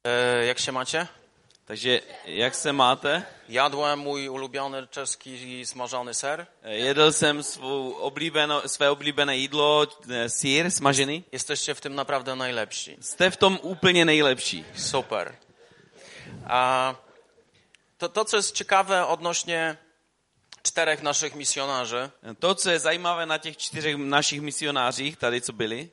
Jak się macie? Takže jak se máte? Jadłem mój ulubiony czeski smażony ser. Jedl jsem své oblíbené jídlo, sýr smažený. Jesteście w tym naprawdę najlepsi. Jste v tom úplně nejlepší. Super. A to, co jest ciekawe odnośnie 4 naszych misjonarzy, To, co je zajímavé na těch 4 našich misionářích, tady co byli,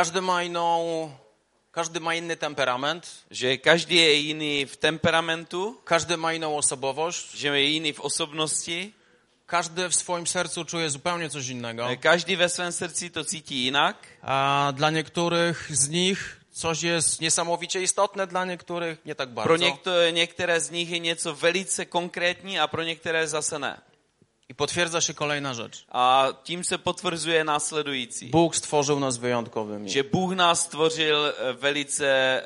każdy ma inny temperament, že každý je jiný v temperamentu, każdy ma inną osobowość, že je jiný v osobnosti, każdy w swoim sercu czuje zupełnie coś innego. každý ve svém srdci to cítí jinak. A dla niektórych z nich coś jest niesamowicie istotne, dla niektórych nie tak bardzo. Pro některé z nich je něco velice konkrétní a pro některé zase ne. I potwierdza się kolejna rzecz. A tím se potvrzuje následující. Bóg stworzył nas wyjątkowymi. Že Bůh nás stvořil velice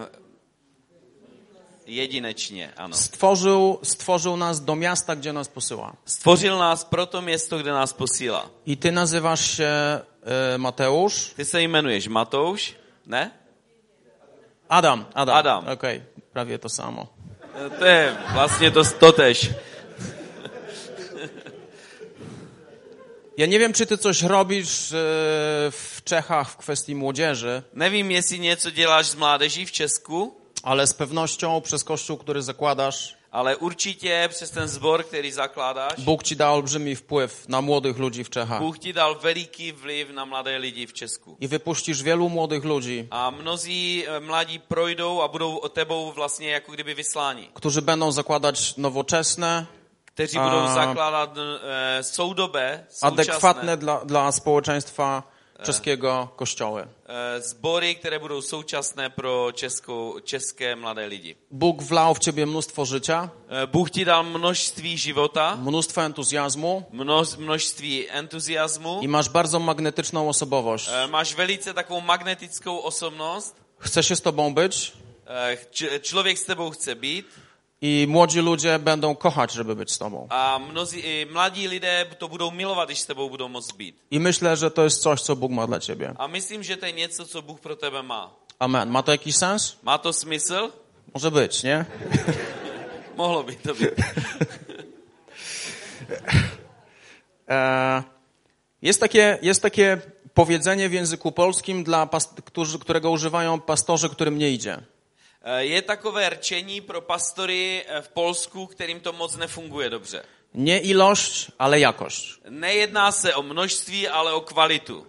jedinečně, ano. Stworzył nas do miasta, gdzie nas posyła. Stvořil nás pro to město, kde nás posílá. I ty nazywasz się Mateusz? Ty se jmenuješ Matouš, ne? Adam. Okej, prawie to samo. To je vlastně to tež. Ja nie wiem, czy ty coś robisz w Czechach w kwestii młodzieży. Nevím, jestli něco děláš s mládeží v Česku, ale z pewnością przez kościół, który zakładasz, ale určitě přes ten sbor, který zakládáš, Bóg ci dał olbrzymi wpływ na młodych ludzi w Czechach. Bůh ti dal veliký vliv na mladé lidi v Česku. I wypuścisz wielu młodych ludzi, A mnozí mladí projdou a budou tebou vlastně jako kdyby vysláni. którzy będą zakładać nowoczesne, Kteří budou zakládat soudobé, adekwatne dla społeczeństwa czeskiego kościoły. Sbory, které budou současné pro české mladé lidi. Bóg wlał w ciebie mnóstwo życia, Bůh ti dal množství života, mnóstwo entuzjazmu množství entuziasmu. i masz bardzo magnetyczną osobowość. Máš velice takovou magnetickou osobnost. Chce się z tobą być Člověk s tebou chce být. i młodzi ludzie będą kochać, żeby być z tobą. A mladí lidé to budou milovat, když s tebou budou moct být. I myślę, że to jest coś, co Bóg ma dla ciebie. A myslím, že to je něco, co Bůh pro tebe má. Amen. Ma to jakiś sens? Má to smysl? Może być, nie? Mohlo by to být. Jest takie powiedzenie w języku polskim, którego używają pastorzy, którym nie idzie. Je takové rčení pro pastory v Polsku, kterým to moc nefunguje dobře. Nie ilość, ale jakość. Nejedná se o množství, ale o kvalitu.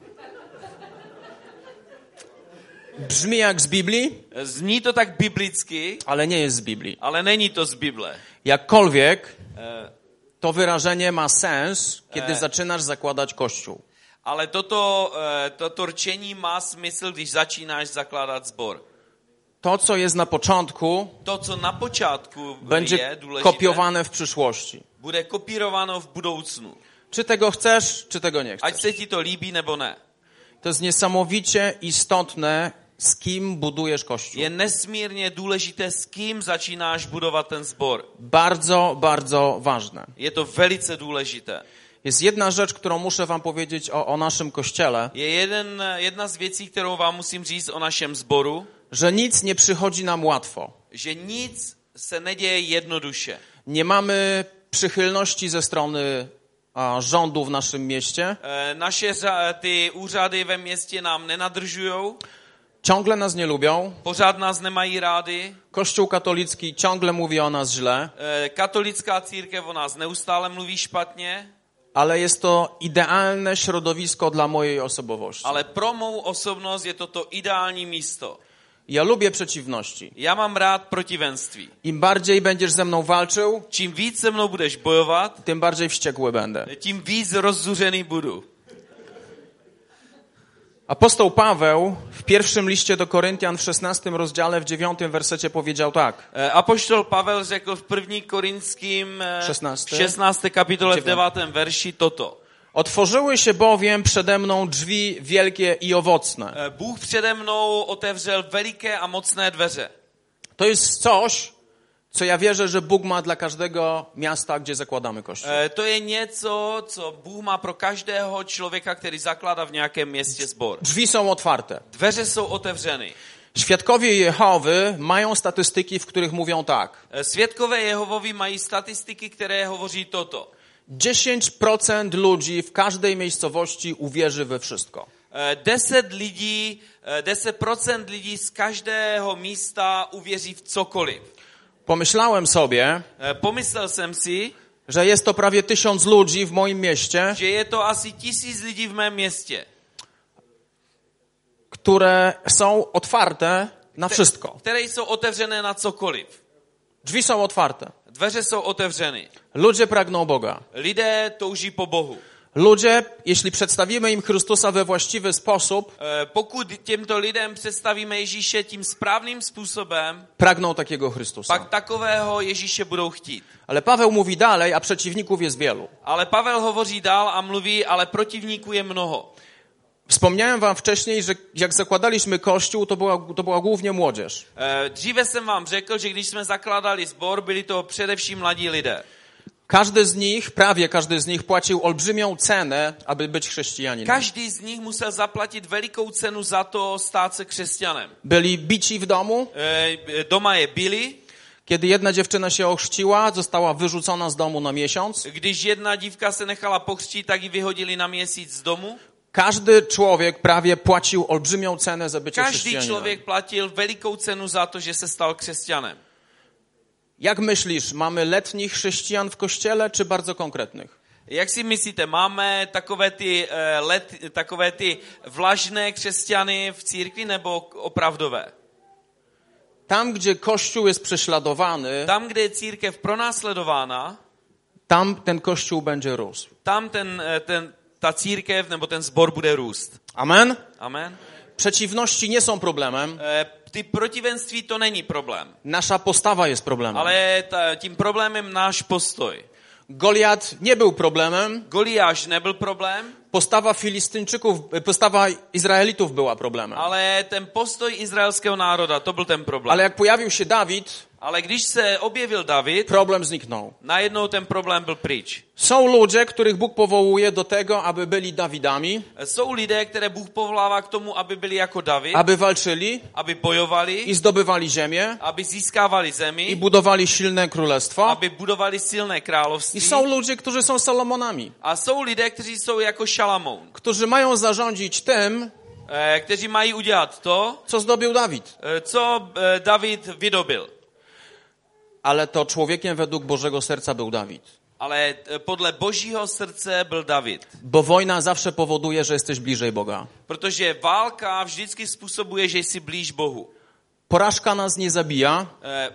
Brzmi jak z Biblii, Zní to tak biblicky, ale nie jest z Biblii. ale není to z Bible. Jakkolwiek to wyrażenie ma sens, kiedy zaczynasz zakładać kościół. Ale toto rčení má smysl, když začínáš zakládat sbor. To, co jest na początku, To, co na počátku będzie je důležité, kopiowane w przyszłości. bude kopírováno v budoucnu. Czy tego chcesz, czy tego nie Ať chcesz. se ti to líbí nebo ne. To jest niesamowicie istotne, z kim budujesz kościół. Je nesmírně důležité, s kým začínáš budovat ten sbor. Bardzo, bardzo ważne. Je to velice důležité. Jest jedna rzecz, którą muszę wam powiedzieć o naszym kościele, Je jedna z věcí, kterou vám musím říct o našem sboru, że nic nie przychodzi nam łatwo. že nic se neděje jednoduše. Nie mamy przychylności ze strony rządu w naszym mieście. Ty úřady ve městě nám nenadržujou, Ciągle nas nie lubią. pořád nás nemají rádi, Kościół katolicki ciągle mówi o nas źle. katolická církev o nás neustále mluví špatně, Ale jest to idealne środowisko dla mojej osobowości. ale pro mou osobnost je to ideální místo. Ja lubię przeciwności. Já mám rád protivenství. Im bardziej będziesz ze mną walczył, Čím víc se mnou budeš bojovat, tym bardziej wściekły będę. tím víc rozzuřený budu. Apostoł Paweł w pierwszym liście do Koryntian w 16 rozdziale w 9 wersecie powiedział tak. Apoštol Pavel řekl v 1. Korinským 16. kapitole v 9. verši toto. Otworzyły się bowiem przede mną drzwi wielkie i owocne. Bůh přede mnou otevřel veliké a mocné dveře. To jest coś, co ja wierzę, że Bóg ma dla każdego miasta, gdzie zakładamy kościół. To je něco, co Bůh má pro každého člověka, který zakládá v nějakém městě sbor. Drzwi są otwarte. Dveře jsou otevřeny. Świadkowie Jehowy mają statystyki, w których mówią tak. Svědkové Jehovovi mají statistiky, které hovoří toto. 10% ludzi w każdej miejscowości uwierzy we wszystko. 10% lidí z každého místa uvěří v cokoliv. Pomyślałem sobie, Pomyslel jsem si, że jest to prawie 1000 ludzi w moim mieście, že je to asi 1000 lidí v mém městě, które są otwarte na wszystko. Které jsou otevřené na cokoliv. Drzwi są otwarte. Dveře jsou otevřeny. Ludzie pragną Boga. Lidé touží po Bohu. Ludzie, jeśli przedstawimy im Chrystusa we właściwy sposób, pokud těmto lidem představíme Ježíše tím správným způsobem, pragną takiego Chrystusa. pak takového Ježíše budou chtít. Ale Paweł mówi dalej, a przeciwników jest wielu. Ale Pavel hovoří dál a mluví, ale protivníků je mnoho. Wspomniałem wam wcześniej, że jak zakładaliśmy kościół, to była głównie młodzież. Dříve jsem vám řekl, že když jsme zakládali sbor, byli to především mladí lidé. Prawie każdy z nich płacił olbrzymią cenę, aby być chrześcijaninem. Každý z nich musel zaplatit velikou cenu za to stát se křesťanem. Byli bici w domu. Doma je bili. Kiedy jedna dziewczyna się ochrzciła, została wyrzucona z domu na miesiąc. Když jedna dívka se nechala pokřtít, tak ji vyhodili na měsíc z domu. Każdy człowiek prawie płacił olbrzymią cenę za bycie chrześcijaninem. Každý člověk platil velikou cenu za to, že se stal křesťanem. Jak myślisz, mamy letnich chrześcijan w kościele, czy bardzo konkretnych? Jak si myslíte, máme takové ty vlažné křesťany v církvi nebo opravdové? Tam, gdzie Kościół jest prześladowany, tam, kde je církev pronásledována, tam ten Kościół będzie rósł. Tam ta církev nebo ten zbor bude růst. Amen? Amen. Przeciwności nie są problemem. Ty protivenství to není problém. Nasza postawa jest problemem. Ale tím problémem náš postoj. Goliat nie był problemem. Goliáš nebyl problém. Postawa Izraelitów była problemem. Ale ten postoj izraelského národa, to byl ten problém. Ale jak pojawił się Dawid, ale když se objevil David, problem zniknął. Najednou ten problém byl pryč. Są ludzie, których Bóg powołuje do tego, aby byli Dawidami. Jsou lidé, které Bůh povolává k tomu, aby byli jako David. Aby walczyli. Aby bojovali. I zdobywali ziemię. Aby získávali zemi. I budowali silne królestwo. Aby budovali silné království. I są ludzie, którzy są Salomonami. A jsou lidé, kteří jsou jako Šalamoun. Którzy mają zarządzić tym, kteří mají udělat to, co zdobył Dawid. Co David vydobil. Ale to człowiekiem według Bożego serca był Dawid. Ale podle Božího srdce byl David. Bo wojna zawsze powoduje, że jesteś bliżej Boga. Protože válka vždycky způsobuje, že jsi blíž Bohu. Porażka nas nie zabija.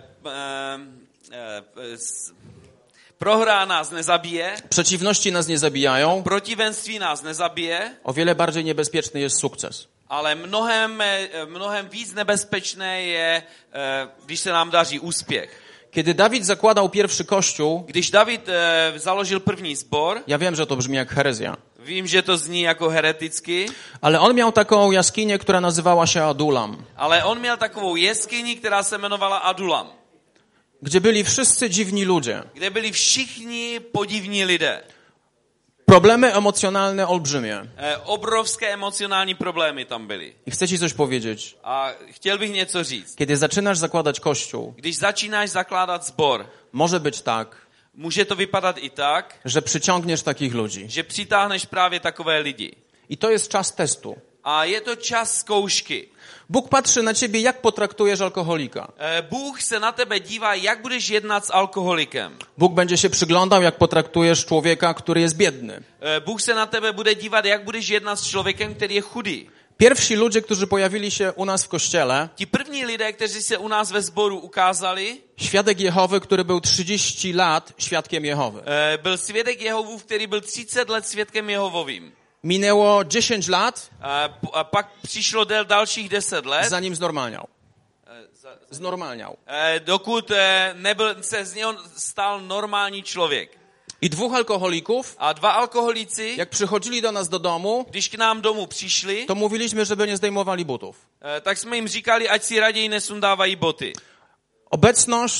Prohra nás nezabije. Przeciwności nas nie zabijają. Protivenství nás nezabije. O wiele bardziej niebezpieczny jest sukces. Ale mnohem víc nebezpečné je, když se nám daří úspěch. Kiedy Dawid zakładał pierwszy kościół, když David založil první sbor, ja wiem, że to brzmi jak herezja. Vím, že to zní jako hereticky. Ale on miał taką jaskinię, która nazywała się Adulam. Ale on miał takovou jeskyni, která se jmenovala Adulam. Gdzie byli wszyscy dziwni ludzie. Kde byli všichni podivní lidé. Problemy emocjonalne olbrzymie. Obrovské emocjonální problémy tam byly. I chcę ci coś powiedzieć. A chtěl bych něco říct. Kiedy zaczynasz zakładać kościół, když začínáš zakládat sbor, może być tak, může to vypadat i tak, że przyciągniesz takich ludzi. Že přitáhneš právě takové lidi. I to jest czas testu. A je to čas zkoušky. Bóg patrzy na ciebie, jak potraktujesz alkoholika. Bůh se na tebe dívá, jak budeš jednat s alkoholikem. Bóg będzie się przyglądał, jak potraktujesz człowieka, który jest biedny. Bůh se na tebe bude dívat, jak budeš jednat s člověkem, který je chudý. Pierwsi ludzie, którzy pojawili się u nas w kościele, ti první lidé, kteří se u nás ve sboru ukázali, świadek Jehowy, który był 30 lat świadkiem Jehowy. Byl svědek Jehovův, který byl 30 let svědkem Jehovovým. Minęło 10 lat, a pak přišlo dalších 10 let, zanim znormalniał. Znormalniał. Dokud se z něho stal normální člověk. I dwóch alkoholików, a dva alkoholici, jak przychodzili do nas do domu, když k nám domů přišli, to mówiliśmy, żeby nie zdejmowali butów. Tak jsme jim říkali, ať si raději nesundávají boty. Obecność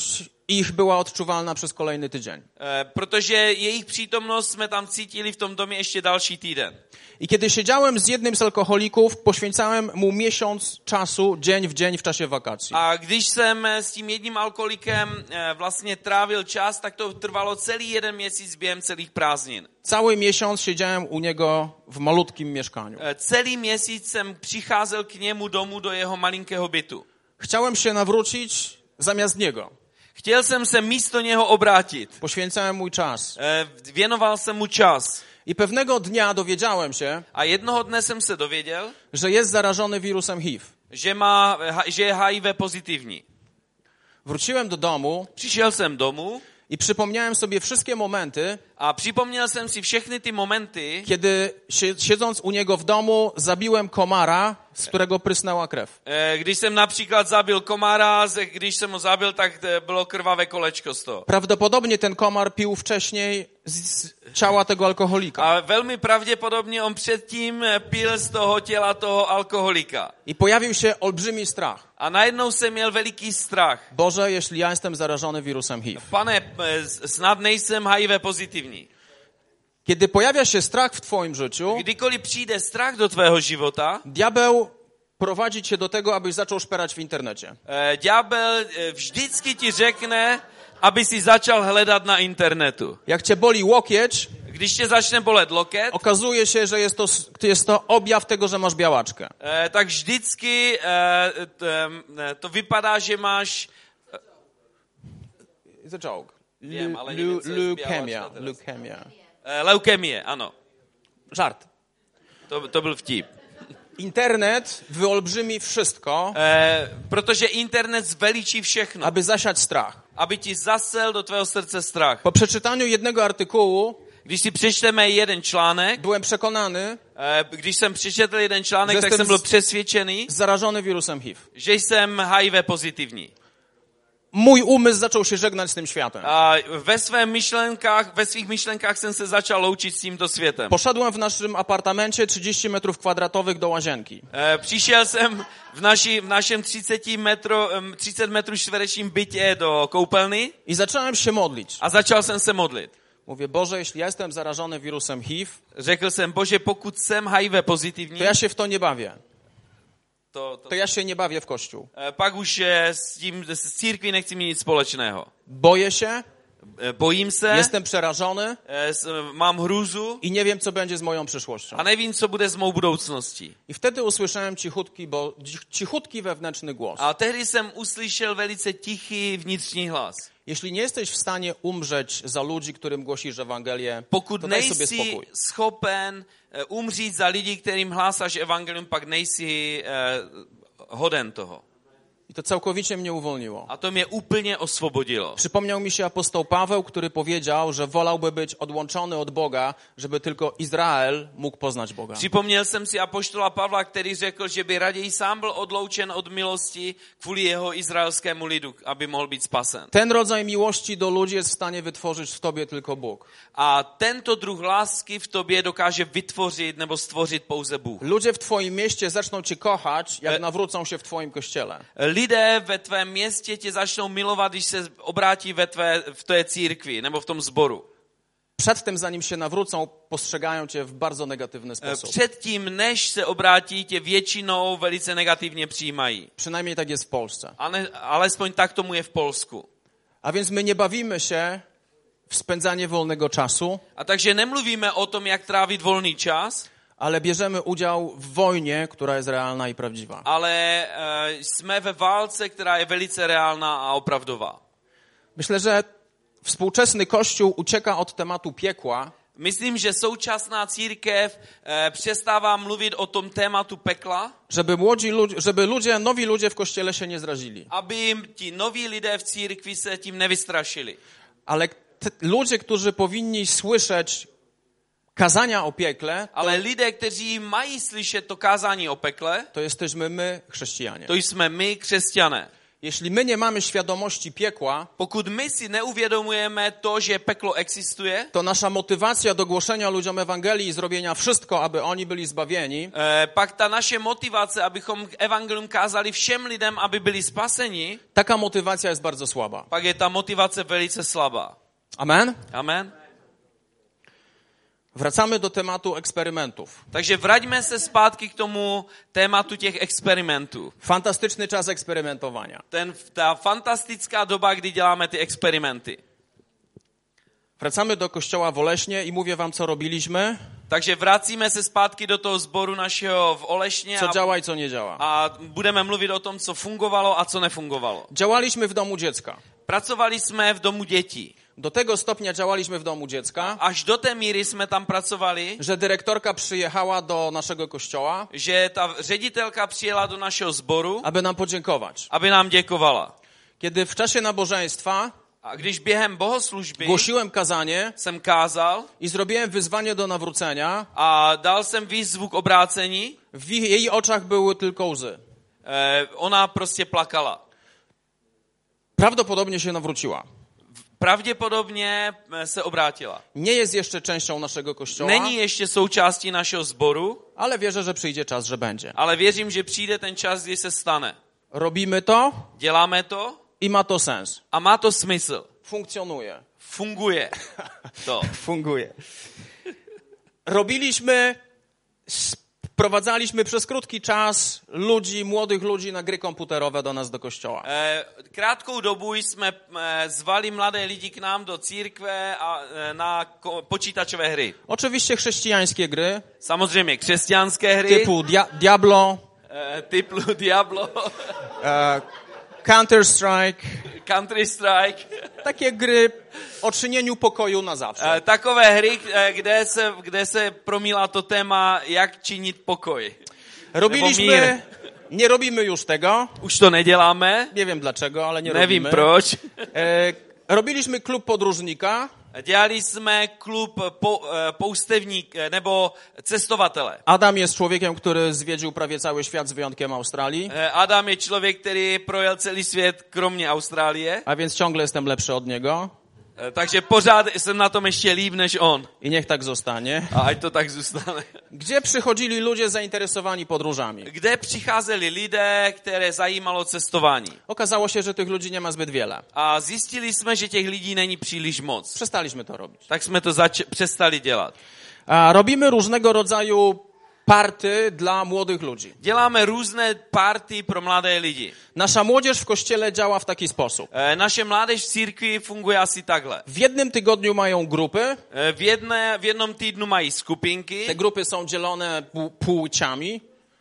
ich była odczuwalna przez kolejny tydzień. Protože jejich přítomnost jsme tam cítili v tom domě ještě další týden. I kiedy siedziałem z jednym z alkoholików, poświęcałem mu miesiąc czasu, dzień w dzień w czasie wakacji. A když jsem s tím jedním alkoholikem vlastně trávil čas, tak to trvalo celý jeden měsíc během celých prázdnin. Cały miesiąc siedziałem u niego w malutkim mieszkaniu. Celý měsíc jsem přicházel k němu domů do jeho malinkého bytu. Chciałem się nawrócić zamiast niego. Chtěl jsem se místo něho obrátit. Poświęcałem mój czas. Věnoval jsem mu čas. I pewnego dnia dowiedziałem się, a jednoho dne jsem se dověděl, że jest zarażony wirusem HIV. Že je HIV pozitivní. Wróciłem do domu. Přišel jsem domů. I przypomniałem sobie wszystkie momenty, a připomněl jsem si všechny ty momenty, kiedy siedząc u niego w domu zabiłem komara, z którego prysnęła krew. Když jsem například zabil komára, když jsem ho zabil, tak bylo krvavé kolečko z toho. Prawdopodobnie ten komar pił wcześniej z ciała tego alkoholika. A velmi pravděpodobně on předtím pil z toho těla toho alkoholika. I pojawił się olbrzymi strach. A najednou jsem měl veliký strach. Boże, jeśli ja jestem zarażony wirusem HIV. Pane, snad nejsem HIV pozitivní. Kiedy pojawia się strach w twoim życiu, kdykoliv přijde strach do tvého života, diabeł prowadzi cię do tego, abyś zaczął szperać w internecie. Ďábel vždycky ti řekne, aby si začal hledat na internetu. Jak cię boli łokieć, když tě začne bolet loket, okazuje się, że jest to objaw tego, że masz białaczkę. Tak vždycky to vypadá, že máš It's a joke. Wiem, ale Leukemia. Leukemie, ano. Żart. To byl vtip. Internet wyolbrzymi wszystko, protože internet zveličí všechno. Aby zasiać strach. Aby ti zasel do tvého srdce strach. Po przeczytaniu jednego artykułu, když si přečteme jeden článek, byłem przekonany, když jsem přečetl jeden článek, tak jsem byl přesvědčený, zarażony wirusem HIV. Že jsem HIV pozitivní. Mój umysł zaczął się żegnać z tym światem. A ve svých myšlenkách jsem se začal loučit s tímto světem. Poszedłem w naszym apartamencie 30 metrów kwadratowych do łazienki. Přišel jsem v našem 30 metrů čtverečním bytě do koupelny. I zacząłem się modlić. A začal jsem se modlit. Mówię, Boże, jeśli ja jestem zarażony wirusem HIV, řekl jsem, Bože, pokud jsem HIV pozitivní, to ja się w to nie bawię. To ja się nie bawię w kościół. Pak už s církví nechci mít nic společného. Boję się. Bojím se. Jestem przerażony. Mám hrůzu. I nie wiem, co będzie z moją przyszłością. A nevím, co bude s mou budoucností. I wtedy usłyszałem cichutki wewnętrzny głos. A tehdy jsem uslyšel velice tichý vnitřní hlas. Jeśli nie jesteś w stanie umrzeć za ludzi, którym głosisz Ewangelię, pokud to daj sobie spokój. Pokud nejsi schopen umřít za lidi, kterým hlásáš evangelium, pak nejsi hoden toho. I to całkowicie mnie uwolniło. A to mnie úplně osvobodilo. Przypomniał mi się apostoł Paweł, który powiedział, że wolałby być odłączony od Boga, żeby tylko Izrael mógł poznać Boga. Připomněl jsem si apoštola Pavla, který řekl, že by raději sám byl odloučen od milosti kvůli jeho izraelskému lidu, aby mohl být spasen. Ten rodzaj miłości do ludzi jest w stanie wytworzyć w tobie tylko Bóg. A tento druh lásky v tobě dokáže vytvořit nebo stvořit pouze Bůh. Ludzie w twoim mieście zaczną cię kochać, jak nawrócą się w twoim kościele. Lidé ve tvém městě tě začnou milovat, když se obrátí v té církvi nebo v tom sboru. Przedtem, zanim się nawrócą, postrzegają cię w bardzo negatywny sposób. Předtím, než se obrátí, tě většinou velice negativně přijímají. Przynajmniej tak jest w Polsce. Alespoň tak tomu je v Polsku. A więc my nie bawimy się w spędzanie wolnego czasu. A takže nemluvíme o tom, jak trávit volný čas. Ale bierzemy udział w wojnie, która jest realna i prawdziwa. Ale jsme ve válce, která je velice reálná a opravdová. Myślę, że współczesny Kościół ucieka od tematu piekła. Myslím, že současná církev přestává mluvit o tom tématu pekla. Żeby nowi ludzie w Kościele się nie zrazili. Aby ti noví lidé v církvi se tím nevystrašili. Ale ludzie, którzy powinni słyszeć kazania o piekle, ale lidé, kteří mají slyšet to kázání o pekle, to jesteśmy my, chrześcijanie. To jsme my, křesťané. Jeśli my nie mamy świadomości piekła, pokud my si neuvědomujeme to, že peklo existuje, to nasza motywacja do głoszenia ludziom Ewangelii i zrobienia wszystko, aby oni byli zbawieni, pak ta naše motivace, abychom evangelium kázali všem lidem, aby byli spaseni, taka motywacja jest bardzo słaba. pak je ta motivace velice slabá. Amen? Amen. Wracamy do tematu eksperymentów. Takže vraťme se zpátky k tomu tématu těch experimentů. Fantastyczny czas eksperymentowania. Ta fantastická doba, kdy děláme ty experimenty. Wracamy do kościoła w Oleśnie i mówię wam, co robiliśmy, Takže vracíme se zpátky do toho sboru našeho v Olešně co działa i co nie działa. a budeme mluvit o tom, co fungovalo a co nefungovalo. Działaliśmy w domu dziecka. Pracovali jsme v domu dětí. Do tego stopnia działaliśmy w domu dziecka, Až do té míry jsme tam pracovali, że dyrektorka przyjechała do naszego kościoła, že ta ředitelka přijela do našeho sboru, aby nam podziękować. aby nám děkovala. Kiedy w czasie nabożeństwa A když během bohoslužby głosiłem kazanie jsem kázal i zrobiłem wyzwanie do nawrócenia, a dal jsem výzvu k obrácení, w jej oczach były tylko łzy. ona prostě plakala. Prawdopodobnie się nawróciła. Pravděpodobně se obrátila. Nie jest jeszcze częścią naszego kościoła, Není ještě součástí našeho sboru, ale wierzę, że przyjdzie czas, że będzie. ale věřím, že přijde ten čas, kdy se stane. Robimy to Děláme to i ma to sens. a má to smysl. Funkcjonuje. Funguje to. Funguje. Robiliśmy, sprowadzaliśmy przez krótki czas młodych ludzi na gry komputerowe do nas do kościoła. Krátkou dobu jsme zvali mladé lidi k nám do církve a na počítačové hry. Oczywiście chrześcijańskie gry, Samozřejmě křesťanské hry, typu Diablo, typu Diablo, Counter-Strike, Counter-Strike, takie gry o czynieniu pokoju na zawsze. takové hry, kde se promílá to téma, jak činit pokoj. Robiliśmy, nie robimy już tego, Už to neděláme, nie wiem dlaczego, ale nie nevím robimy. proč. Robiliśmy klub podróżnika. Dělali jsme klub poustevník nebo cestovatele. Adam jest człowiekiem, który zwiedził prawie cały świat z wyjątkiem Australii, Adam je člověk, který projel celý svět, kromě Austrálie. a więc ciągle jestem lepszy od niego Takže pořád jsem na tom ještě líp než on. i niech tak zostanie. A ať to tak zůstane. Gdzie przychodzili ludzie zainteresowani podróżami? Kde přicházeli lidé, které zajímalo cestování. Okazało się, że tych ludzi nie ma zbyt wiele. A zjistili jsme, že těch lidí není příliš moc. Przestaliśmy to robić. Tak jsme to přestali dělat. A robimy różnego rodzaju party dla młodych ludzi. Děláme různé party pro mladé lidi. Nasza młodzież w kościele działa w taki sposób. Naše mládež v církvi funguje asi takhle. W jednym tygodniu mają grupy. V jednom týdnu mají skupinky. Te grupy są dzielone płciami.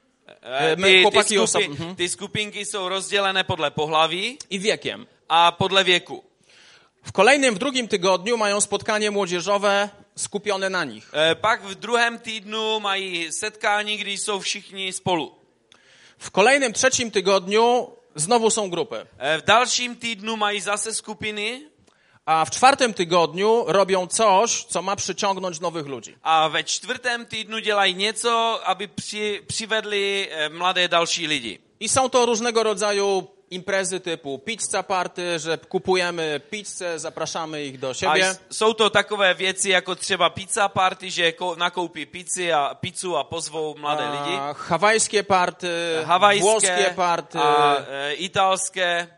Ty skupinky jsou rozdělené podle pohlaví I wiekiem. a podle věku. W drugim tygodniu mają spotkanie młodzieżowe skupione na nich. Pak v druhém týdnu mají setkání, kdy jsou všichni spolu. W kolejnym, trzecim tygodniu znowu są grupy. V dalším týdnu mají zase skupiny. A w czwartym tygodniu robią coś, co ma przyciągnąć nowych ludzi. A ve čtvrtém týdnu dělají něco, aby přivedli mladé další lidi. I są to różnego rodzaju imprezy typu pizza party, że kupujemy pizzę, zapraszamy ich do siebie. A jsou to takové věci, jako třeba pizza party, že nakoupí pizzu a pozvou mladé lidi. Hawajskie party, włoskie party, italské.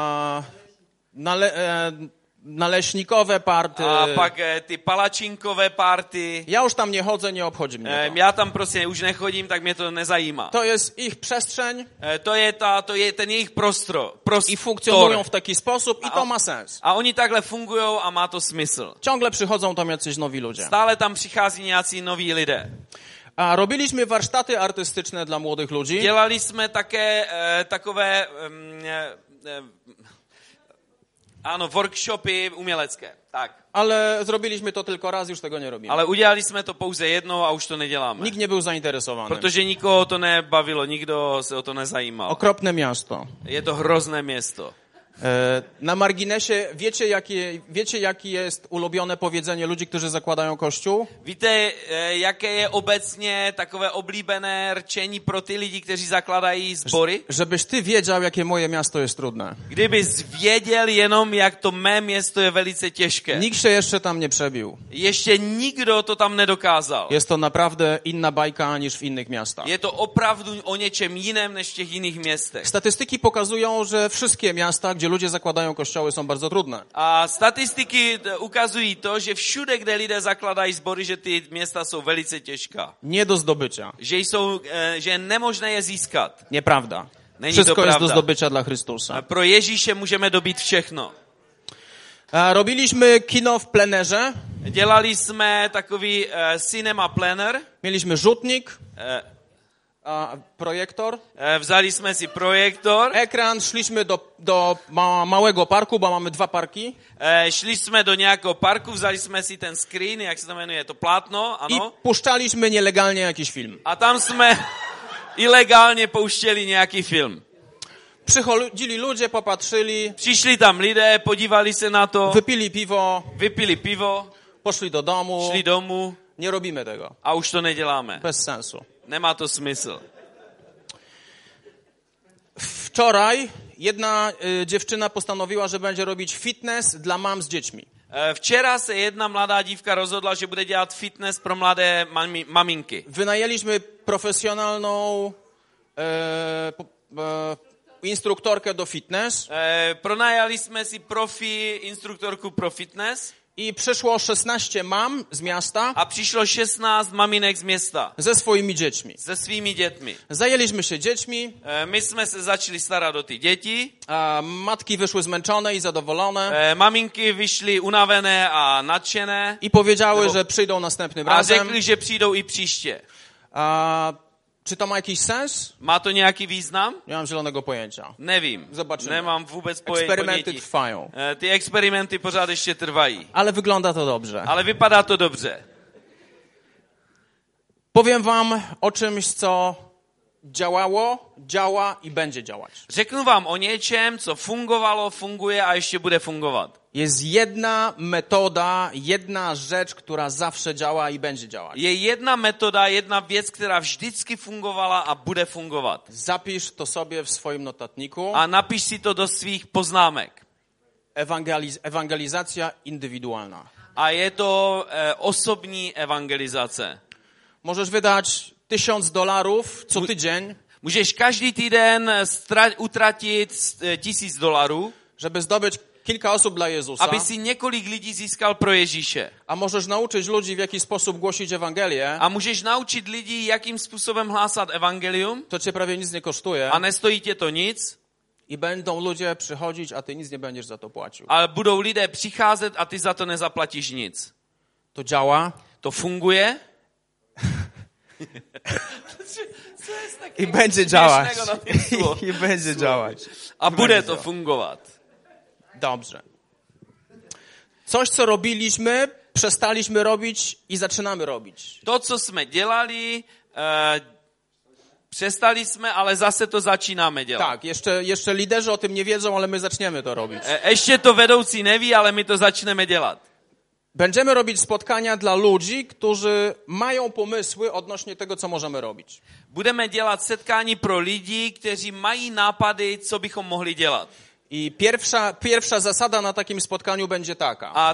Naleśnikowe party. A pak ty palačinkové party. Ja już tam nie chodzę, nie obchodzi mnie to. Já tam prostě už nechodím, tak mě to nezajímá. To jest ich przestrzeń. To je ten jejich prostor. I funkcjonują w taki sposób i to ma sens. A oni takhle fungujou a má to smysl. Ciągle przychodzą tam jacyś nowi ludzie. Stále tam přichází nějací noví lidé. A robiliśmy warsztaty artystyczne dla młodych ludzi. Dělali jsme také takové workshopy umělecké. Tak. Ale zrobiliśmy to tylko raz, już tego nie robimy. Ale udělali jsme to pouze jednou a už to neděláme. Nikt nie był zainteresowany. Protože nikoho to nebavilo, nikdo se o to nezajímal. Okropne miasto. Je to hrozné město. Na marginesie, wiecie, jakie jest ulubione powiedzenie ludzi, którzy zakładają kościół? Víte, jaké je obecně takové oblíbené rčení pro ty lidi, kteří zakládají sbory? Żebyś ty wiedział, jakie moje miasto jest trudne. Kdybys věděl jenom, jak to mé město je velice těžké. Nikt się jeszcze tam nie przebił. Ještě nikdo to tam nedokázal. Jest to naprawdę inna bajka niż w innych miastach. Je to opravdu o něčem jiném než v těch jiných městech. Statystyki pokazują, że wszystkie miasta, gdzie ludzie zakładają kościoły, są bardzo trudne. A statistiky ukazují to, že všude, kde lidé zakladají sbory, že ty města jsou velice těžká. Nie do zdobycia. Že je nemožné je získat. Nieprawda. Není Wszystko to jest pravda. do zdobycia dla Chrystusa. Pro Ježíše můžeme dobít všechno. Robiliśmy kino w plenerze. Dělali jsme takový cinema plener. Mieliśmy rzutnik, projektor, Vzali jsme si projektor. ekran, szliśmy do małego parku, bo mamy 2 parki. Šli jsme do nějakého parku, vzali jsme si ten screen, jak se to jmenuje, to plátno, I ano. puszczaliśmy nielegalnie jakiś film. A tam jsme ilegálně pouštěli nějaký film. Przychodzili ludzie, popatrzyli, Přišli tam lidé, podívali se na to, wypili piwo, vypili pivo, poszli do domu. šli domů Nie robimy tego. a už to neděláme. Bez sensu. Nemá to smysl. Wczoraj jedna dziewczyna postanowiła, że będzie robić fitness dla mam z dziećmi. Včera se jedna mladá dívka rozhodla, že bude dělat fitness pro mladé maminky. Wynajęliśmy profesjonalną instruktorkę do fitness Pronajali jsme si profi instruktorku pro fitness i przyszło 16 mam z miasta a přišlo 16 maminek z města ze swoimi dziećmi. se svými dětmi. Zajęliśmy się dziećmi, My jsme se začali starat o ty děti, a matki wyszły zmęczone i zadowolone maminky vyšly unavené a nadšené i powiedziały, że przyjdą następnym a razem. řekli, že přijdou i příště. Czy to ma jakiś sens? Má to nějaký význam? Nie mam zielonego pojęcia. Nevím. Zobaczymy. Nemám vůbec Eksperymenty ponětí. trwają. Ty experimenty pořád ještě trvají. Ale wygląda to dobrze. Ale vypadá to dobře. Powiem wam o czymś, co działało, działa i będzie działać. Řeknu vám o něčem, co fungovalo, funguje a ještě bude fungovat. Jest jedna metoda, jedna rzecz, która zawsze działa i będzie działać. Je jedna metoda, jedna věc, která vždycky fungovala a bude fungovat. Zapisz to sobie w swoim notatniku. A napiš si to do svých poznámek. Ewangelizacja indywidualna. A je to osobní evangelizace. Możesz wydać $1000 co tydzień, Můžeš každý týden utratit $1000, żeby zdobyć kilka osób dla Jezusa. aby si několik lidí získal pro Ježíše. A możesz nauczyć ludzi, w jaki sposób głosić Ewangelię. A můžeš naučit lidi, jakým způsobem hlásat evangelium. To cię prawie nic nie kosztuje. A nestojí tě to nic. I będą ludzie przychodzić, a ty nic nie będziesz za to płacił. Ale budou lidé přicházet a ty za to nezaplatíš nic. To działa. To funguje. I będzie działać. śmiesznego na tym słowo. I będzie działać. A I bude będzie to działać. fungovat. Dobrze. Coś, co robiliśmy, przestaliśmy robić i zaczynamy robić. To, co jsme dělali, přestali jsme, ale zase to začínáme dělat. Tak, jeszcze liderzy o tym nie wiedzą, ale my zaczniemy to robić. Ještě to vedoucí neví, ale my to začneme dělat. Będziemy robić spotkania dla ludzi, którzy mają pomysły odnośnie tego, co możemy robić. Budeme dělat setkání pro lidi, kteří mají nápady, co bychom mohli dělat. I pierwsza zasada na takim spotkaniu będzie taka. A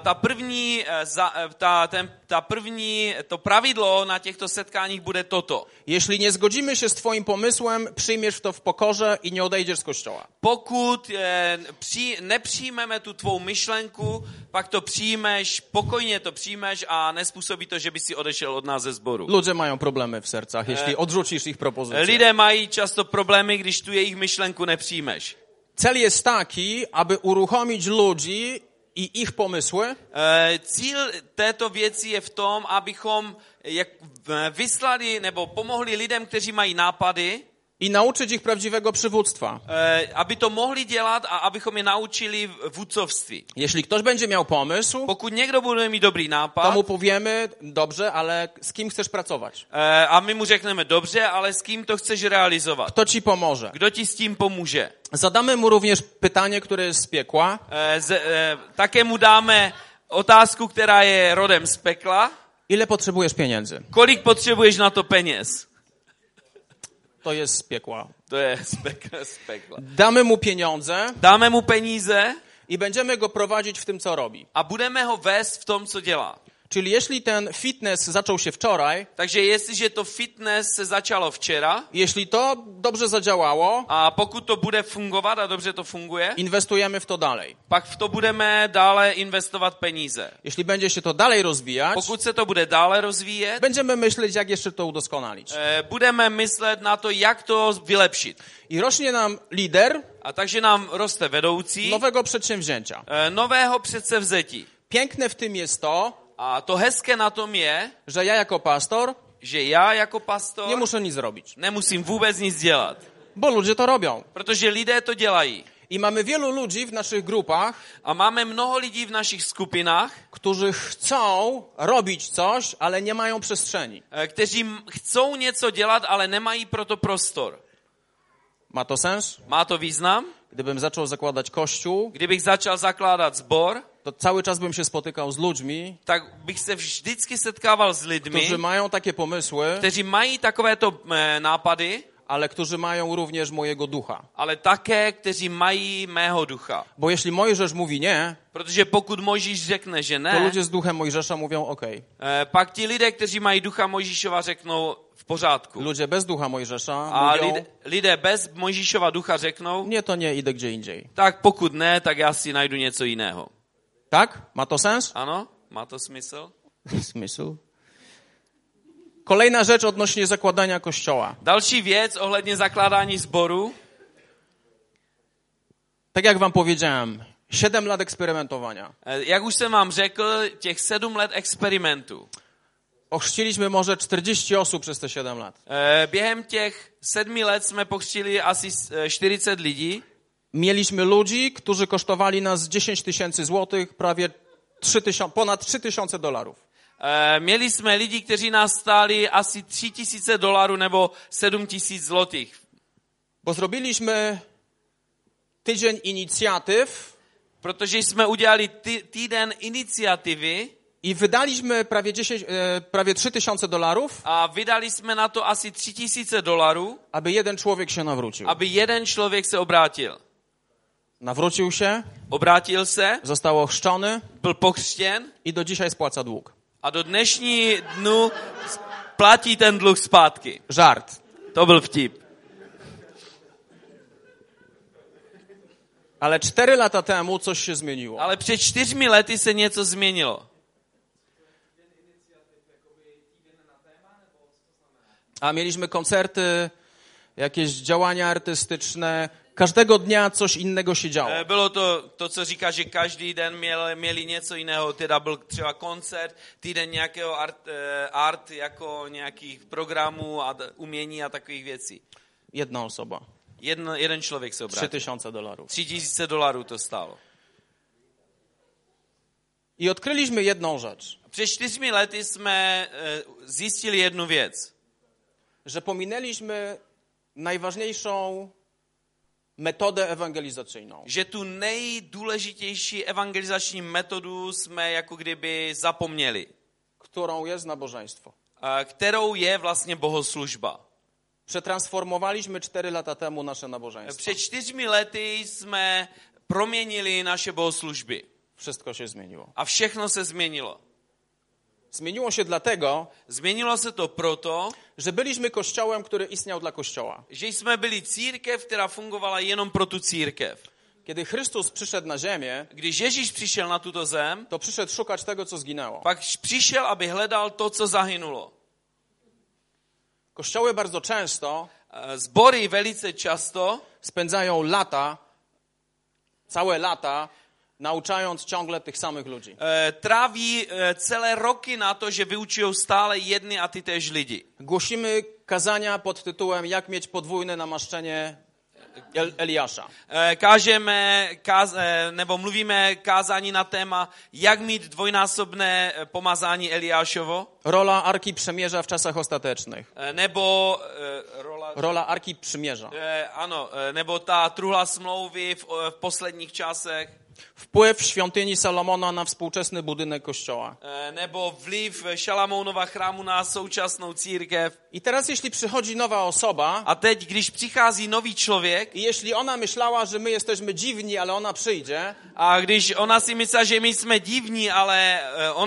to pravidlo na těchto setkáních bude toto. Jeśli nie zgodzimy się z twoim pomysłem, przyjmiesz to w pokorze i nie odejdziesz z kościoła. Pokud nepřijmeme tu tvou myšlenku, pak to přijmeš, pokojně to přijmeš a nespůsobí to, že by si odešel od nás ze sboru. Ludzie mają problemy w sercach, jeśli odrzucisz ich propozycję. Lidé mají často problémy, když tu jejich myšlenku nepřijmeš. Cel jest taki, aby uruchomić ludzi i ich pomysły, Cíl této věci je v tom, abychom vyslali nebo pomohli lidem, kteří mají nápady, i nauczyć ich prawdziwego przywództwa. Aby to mohli dělat a abychom je naučili vůdcovství. Jeśli ktoś będzie miał pomysł, Pokud někdo bude mít dobrý to nápad, mu powiemy, dobrze, ale z kim chcesz pracować? a my mu řekneme, dobře, ale s kým to chceš realizovat? Kto ci pomoże? Kdo ti s tím pomůže? Zadamy mu również pytanie, które jest z piekła. Také mu dáme otázku, která je rodem z pekla. Ile potrzebujesz pieniędzy? Kolik potřebuješ na to peněz? To jest z piekła. To je z pekla. Damy mu pieniądze Dáme mu peníze i będziemy go prowadzić w tym, co robi. a budeme ho vést v tom, co dělá. Czyli jeśli ten fitness zaczął się wczoraj, Takže jestliže to fitness se začalo včera, jeśli to dobrze zadziałało, a pokud to bude fungovat a dobře to funguje, inwestujemy w to dalej. pak v to budeme dále investovat peníze. Jeśli będzie się to dalej rozwijać, Pokud se to bude dále rozvíjet, będziemy myśleć, jak jeszcze to udoskonalić. budeme myslet na to, jak to vylepšit. I rośnie nam lider A takže nám roste vedoucí nowego przedsięwzięcia. nového předsevzetí. Piękne w tym jest to, A to hezké na tom je, że ja jako pastor že já jako pastor nie muszę nic robić, nemusím vůbec nic dělat. bo ludzie to robią. Protože lidé to dělají. I mamy wielu ludzi w naszych grupach, A máme mnoho lidí v našich skupinách, którzy chcą robić coś, ale nie mają przestrzeni. kteří chcou něco dělat, ale nemají proto prostor. Ma to sens? Má to význam? Gdybym zaczął zakładać kościół, Kdybych začal zakládat sbor, to cały czas bym się spotykał z ludźmi, tak bych se vždycky setkával s lidmi, którzy mają takie pomysły, kteří mají takovéto nápady, ale którzy mają również mojego ducha. ale také, kteří mají mého ducha. Bo jeśli Mojżesz mówi nie, Protože pokud Mojžíš řekne, že to ne, ludzie z duchem Mojżesza mówią OK. pak ti lidé, kteří mají ducha Mojžíšova, řeknou v pořádku. Ludzie bez ducha Mojżesza A mówią, lidé bez Mojžíšova ducha řeknou, nie, to nie, idę gdzie indziej. tak pokud ne, tak já si najdu něco jiného. Tak? Ma to sens? Ano? Má to smysl? Smysł? Kolejna rzecz odnośnie zakładania kościoła. Další věc ohledně zakládání sboru. Tak jak wam powiedziałem, 7 lat eksperymentowania. Jak už jsem vám řekl, těch 7 let experimentu. Ochrzciliśmy może 40 osób przez te 7 lat. Během těch 7 let jsme pokřtili asi 40 lidí. Mieliśmy ludzi, którzy kosztowali nas 10 tysięcy złotych, prawie ponad $3000. Měli jsme lidi, kteří nás stáli asi $3000 nebo 7000 zlotých. Bo zrobiliśmy tydzień inicjatyw Protože jsme udělali týden iniciativy i wydaliśmy prawie $3000, a vydali jsme na to asi $3000, aby jeden człowiek się nawrócił. aby jeden člověk se obrátil. Nawrócił się, Obrátil se, został ochrzczony byl pokřtěn i do dzisiaj spłaca dług. a do dnešní dnu platí ten dluh zpátky. Żart. To byl vtip. Ale 4 lata temu coś się zmieniło. Ale před 4 lety se něco změnilo. A mieliśmy koncerty, jakieś działania artystyczne. Każdego dnia coś innego się działo. Bylo to, co říká, že každý den měli něco jiného. Teda byl třeba koncert, týden nějakého art jako nějakých programů a umění a takových věcí. Jedna osoba. Jeden člověk se obrátil. $3000. $3000 to stálo. I odkryliśmy jedną rzecz. Před 4 lety jsme zjistili jednu věc. Że pominęliśmy najważniejszą metodę ewangelizacyjną. Že tu nejdůležitější evangelizační metodu jsme jako kdyby zapomněli. Którą jest nabożeństwo. Kterou je vlastně bohoslužba. Przetransformowaliśmy 4 lata temu nasze nabożeństwo. Před 4 lety jsme proměnili naše bohoslužby. Wszystko się zmieniło. A všechno se změnilo. Zmieniło się dlatego, Změnilo se to proto, że byliśmy kościołem, który istniał dla kościoła. že jsme byli církev, která fungovala jenom pro tu církev. Kiedy Chrystus przyszedł na ziemię, Když Ježíš přišel na tuto zem, to przyszedł szukać tego, co zginęło. pak přišel, aby hledal to, co zahynulo. Kościoły bardzo często Sbory velice často spędzają lata, całe lata, nauczając ciągle tych samych ludzi. Tráví celé roky na to, že vyučují stále jedny a ty též lidi. Głosimy kazania pod tytułem Jak mieć podwójne namaszczenie Eliasza. Kážeme, nebo mluvíme kázání na téma, jak mít dvojnásobné pomazání Eliášovo. Rola Arki Przymierza w czasach ostatecznych. Nebo Rola Arki Przymierza. ano, nebo ta truhla smlouvy v posledních časech. Wpływ świątyni Salomona na współczesny budynek kościoła. Nebo vliv Šalamounova chrámu na současnou církev. I teraz jeśli przychodzi nowa osoba, A teď, když přichází nový člověk, i jeśli ona myślała, że my jesteśmy dziwni, ale ona przyjdzie, a když ona si myslí, že my jsme divní, ale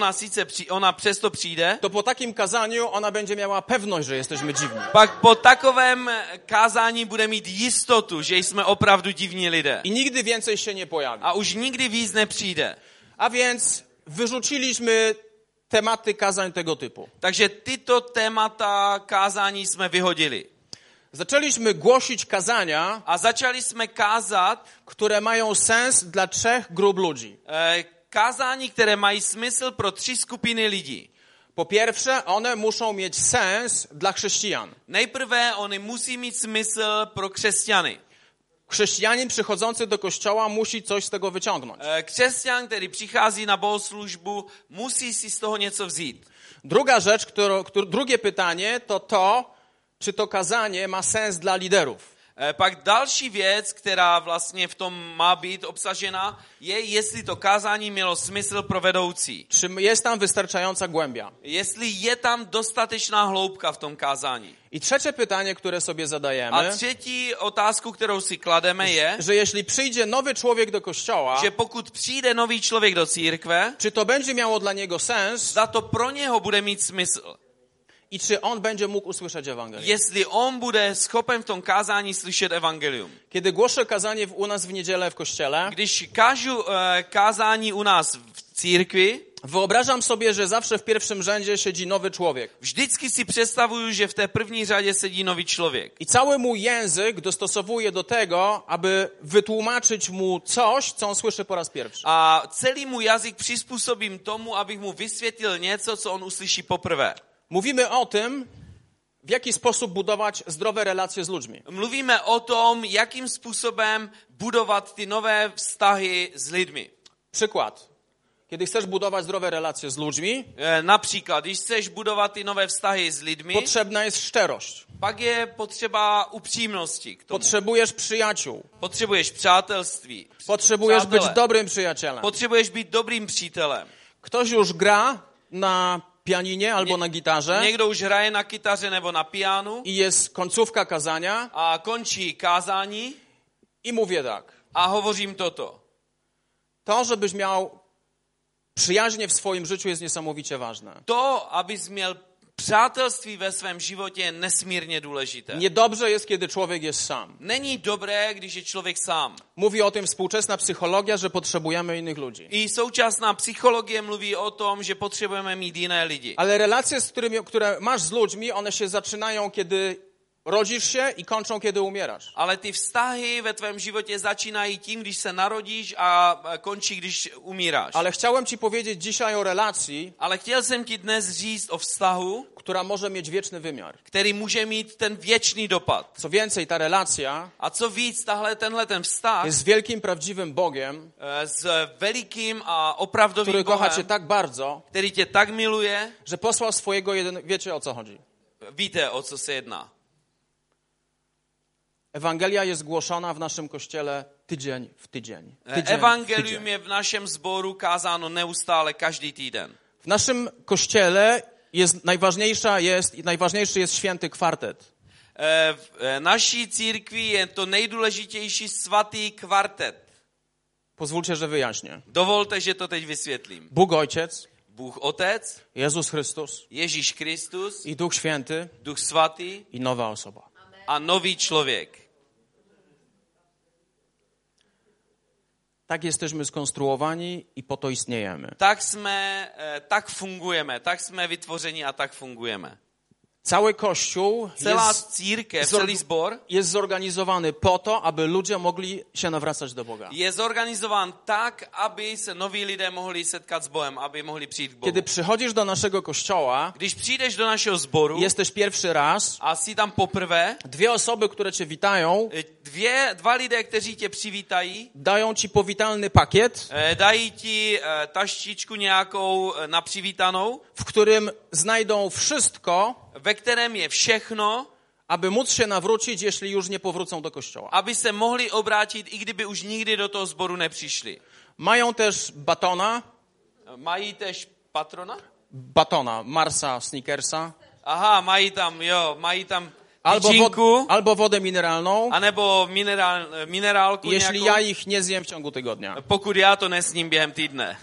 ona přesto přijde, to po takim kazaniu ona będzie miała pewność, że jesteśmy dziwni. pak po takovém kázání bude mít jistotu, že jsme opravdu divní lidé. I nigdy więcej się nie pojawi. A už nikdy víc nepřijde. A więc wyrzuciliśmy tematy kazań tego typu. Takže tyto témata kázání jsme vyhodili. Zaczęliśmy głosić kazania, A začali jsme kázat które mają sens dla 3 grup ludzi. kázání, které mají smysl pro 3 skupiny lidí. Po pierwsze, one muszą mieć sens dla chrześcijan. Nejprve oni musí mít smysl pro křesťany. Chrześcijanin przychodzący do kościoła musi coś z tego wyciągnąć. Křesťan, který přichází na bohoslužbu, musí si z toho něco vzít. Druga rzecz, drugie pytanie to, czy to kazanie ma sens dla liderów. Pak další věc, která vlastně v tom má být obsažena, je, jestli to kázání mělo smysl pro vedoucí. Czy jest tam wystarczająca głębia? Jestli je tam dostatečná hloubka v tom kázání. I trzecie pytanie, które sobie zadajemy, A třetí otázku, kterou si klademe, je, że jeśli przyjdzie nowy człowiek do kościoła, že pokud přijde nový člověk do církve, czy to będzie miało dla niego sens za to pro něho bude mít smysl. i czy on będzie mógł usłyszeć Ewangelię. Jestli on bude schopen v tom kázání slyšet evangelium. Kiedy głoszę kazanie u nas w niedzielę w kościele, Když kážu kázání u nás v církvi, wyobrażam sobie, że zawsze w pierwszym rzędzie siedzi nowy człowiek. vždycky si představuju, že v té první řadě sedí nový člověk. I cały mój język dostosowuję do tego, aby wytłumaczyć mu coś, co on słyszy po raz pierwszy. A celý můj jazyk přizpůsobím tomu, abych mu vysvětlil něco, co on uslyší poprvé. Mówimy o tym, w jaki sposób budować zdrowe relacje z ludźmi. Mluvíme o tom, jakým způsobem budovat ty nové vztahy s lidmi. Przykład. Kiedy chcesz budować zdrowe relacje z ludźmi, Například, když chceš budovat ty nové vztahy s lidmi, potrzebna jest szczerość. pak je potřeba upřímnosti k tomu. Potrzebujesz przyjaciół. Potřebuješ přátelství. Potrzebujesz być Přátelé. dobrym przyjacielem. Potřebuješ být dobrým přítelem. Ktoś już gra na pianinie albo na gitarze Někdo už hraje na kytaře nebo na pianu i jest końcówka kazania a končí kázání i mówię tak. a hovořím toto. To, żebyś miał przyjaźnie w swoim życiu jest niesamowicie ważne. To, abys měl přátelství ve svém životě, je nesmírně důležité. Niedobrze jest, kiedy człowiek jest sam. Není dobré, když je člověk sám. Mówi o tym współczesna psychologia, że potrzebujemy innych ludzi. I současná psychologie mluví o tom, že potřebujeme mít jiné lidi. Ale relacje, które masz z ludźmi, one się zaczynają, kiedy rodzisz się i kończą, kiedy umierasz. Ale ty vztahy ve tvém životě začínají tím, když se narodíš a končí, když umíráš. Ale chciałem ci powiedzieć dzisiaj o relacji, Ale chtěl jsem ti dnes říct o vztahu, która może mieć wieczny wymiar. který může mít ten věčný dopad. Co więcej, ta relacja A co víc, tenhle ten vztah jest z wielkim, prawdziwym Bogiem, s velikým a opravdovým który kocha cię Bohem, tak bardzo, který tě tak miluje, że posłał swojego wiecie, o co chodzi. víte, o co se jedná. Ewangelia jest głoszona w naszym kościele tydzień w tydzień. Evangelium je v našem sboru kázáno neustále každý týden. W naszym kościele najważniejszy jest święty kwartet. V naší církvi je to nejdůležitější svatý kvartet. Pozwólcie, że wyjaśnię. Dovolte, že to teď vysvětlím. Bóg Ojciec, Bůh Otec, Jezus Chrystus Ježíš Kristus, i Duch Święty Duch Svatý i nowa osoba. a nový člověk. Tak jesteśmy skonstruowani i po to istniejemy. Tak fungujeme, tak jsme vytvořeni a tak fungujeme. Cały Kościół Celá církev, celý zbor jest zorganizowany po to, aby ludzie mogli się nawracać do Boga. je zorganizován tak, aby se noví lidé mohli setkat s Bohem, aby mohli přijít k Bohu. Kiedy przychodzisz do naszego kościoła, Když přijdeš do našeho zboru jesteś pierwszy raz, a jsi tam poprvé, dwie osoby, które cię witają, dva lidé, kteří tě přivítají, dają ci powitalny pakiet, dají ti taštičku nějakou na přivítanou, w którym znajdą wszystko, ve kterém je všechno, aby móc się nawrócić, jeśli już nie powrócą do kościoła. aby se mohli obrátit, i kdyby už nikdy do toho zboru nepřišli. Mają też batona, Mají tež patrona? Marsa, Snickersa, Aha, mají tam tyčinku, albo wodę mineralną, anebo minerálku jeśli nějakou, ja ich nie zjem w ciągu tygodnia. pokud já to nesním během týdne.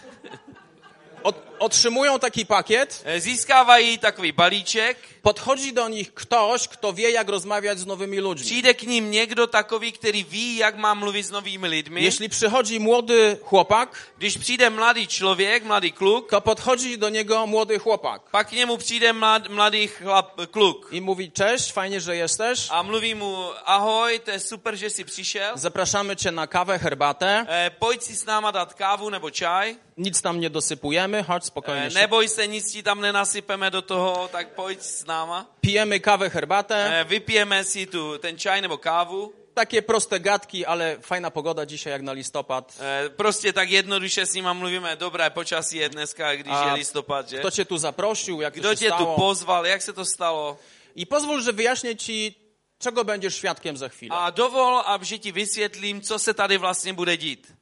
Otrzymują taki pakiet, Získávají takový balíček, podchodzi do nich ktoś, kto wie, jak rozmawiać z nowymi ludźmi. přijde k ním někdo takový, který ví, jak má mluvit s novými lidmi. Jeśli przychodzi młody chłopak, Když přijde mladý člověk, mladý kluk, to podchodzi do niego młody chłopak pak k němu přijde mladý kluk i mówi: cześć, fajnie, że jesteś. a mluví mu: ahoj, to je super, že jsi přišel. Zapraszamy cię na kawę, herbatę. Pojď si s náma dát kávu nebo čaj. Nic tam nie dosypujemy, chodź spokojnie się. Neboj se, nic ti tam nenasypeme do toho, tak pojď s náma. Pijemy kawę, herbatę. Vypijeme si ten čaj nebo kávu. Takie proste gadki, ale fajna pogoda dzisiaj jak na listopad. Prostě tak jednoduše s nima mluvíme, dobré počasí je dneska, když je listopad, že? Kto cię tu zaprosił, jak to Kdo się tě tu stało. pozval, jak se to stalo? I pozwól, że wyjaśnię ci, czego będziesz świadkiem za chwilę. A dovol, že ti vysvětlím, co se tady vlastně bude dít.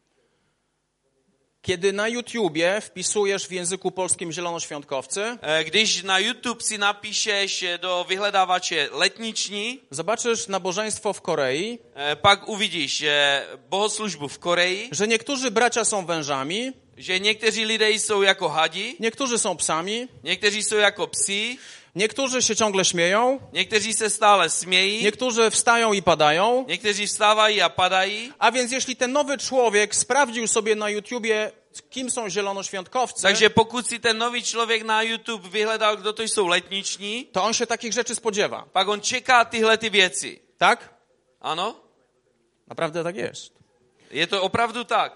Kiedy na YouTubie wpisujesz w języku polskim zielonoświątkowcy, Když na YouTube si napíšeš do vyhledávače letniční, zobaczysz nabożeństwo w Korei, pak uvidíš bohoslužbu v Koreji, że niektórzy bracia są wężami, že někteří lidé jsou jako hadi, niektórzy są psami, někteří jsou jako psi, niektórzy się ciągle śmieją, někteří se stále smějí, niektórzy wstają i padają. někteří vstávají a padají. A więc jeśli ten nowy człowiek sprawdził sobie na YouTubie, kim są zielonoświątkowcy, Takže pokud si ten nový člověk na YouTube vyhledal, kdo to jsou letniční, to on się takich rzeczy spodziewa. pak on čeká tyhle ty věci. Tak? Ano? Naprawdę tak jest. Je to opravdu tak.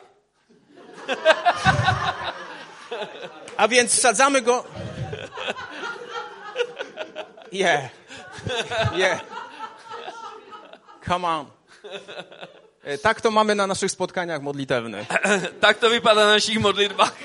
A więc wsadzamy go... Yeah. Come on. Tak to mamy na naszych spotkaniach modlitewnych. Tak to vypadá na našich modlitbách.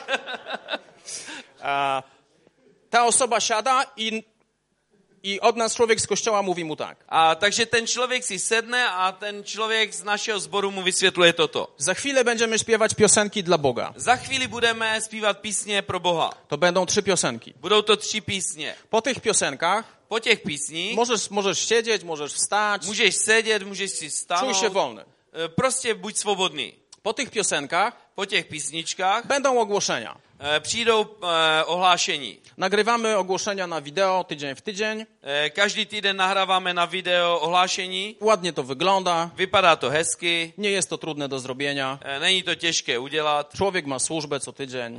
Ta osoba siada i od nas człowiek z kościoła mówi mu tak. A takže ten člověk si sedne a ten člověk z našeho sboru mu vysvětluje toto. Za chwilę będziemy śpiewać piosenki dla Boga. Za chvíli budeme zpívat písně pro Boha. To będą 3 piosenki. Budou to 3 písně. Po tych piosenkach Po těch písních możesz siedzieć, możesz wstać. můžeš sedět, můžeš si Czuj się stáhnout. wolny. Prostě buď svobodný. Po tych piosenkach Po těch písničkách będą ogłoszenia. přijdou ohlášení. Nagrywamy ogłoszenia na wideo tydzień w tydzień. Každý týden nahráváme na video ohlášení. Ładnie to wygląda. Vypadá to hezky. Nie jest to trudne do zrobienia. Není to těžké udělat. Człowiek ma służbę co tydzień.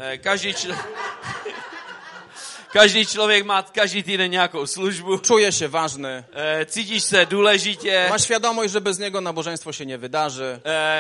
Každý člověk má každý týden nějakou službu. Czuje się ważny. Cítíš se důležitě. Ma świadomość, że bez niego nabożeństwo się nie wydarzy.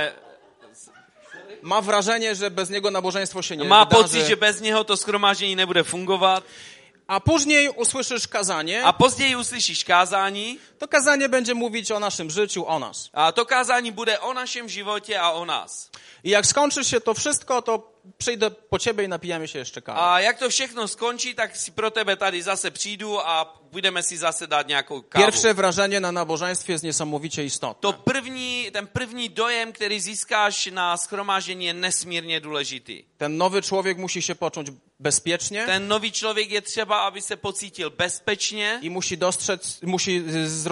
Ma wrażenie, że bez niego nabożeństwo się nie Má wydarzy. pocit, že bez něho to shromáždění nebude fungovat. A później usłyszysz kazanie. A později uslyšíš kázání. To kazanie będzie mówić o naszym życiu, o nas. A to kázání bude o našem životě a o nás. I jak skończy się to wszystko, to przyjdę po ciebie i napijemy się jeszcze kawy. A jak to všechno skončí, tak si pro tebe tady zase přijdu a budeme si zase dát nějakou kávu. Pierwsze wrażenie na nabożeństwie jest niesamowicie istotne. Ten první dojem, který získáš na shromáždění, je nesmírně důležitý. Ten nowy człowiek musi się poczuć bezpiecznie Ten nový člověk je třeba, aby se pocítil bezpečně i musi dostrzec, musi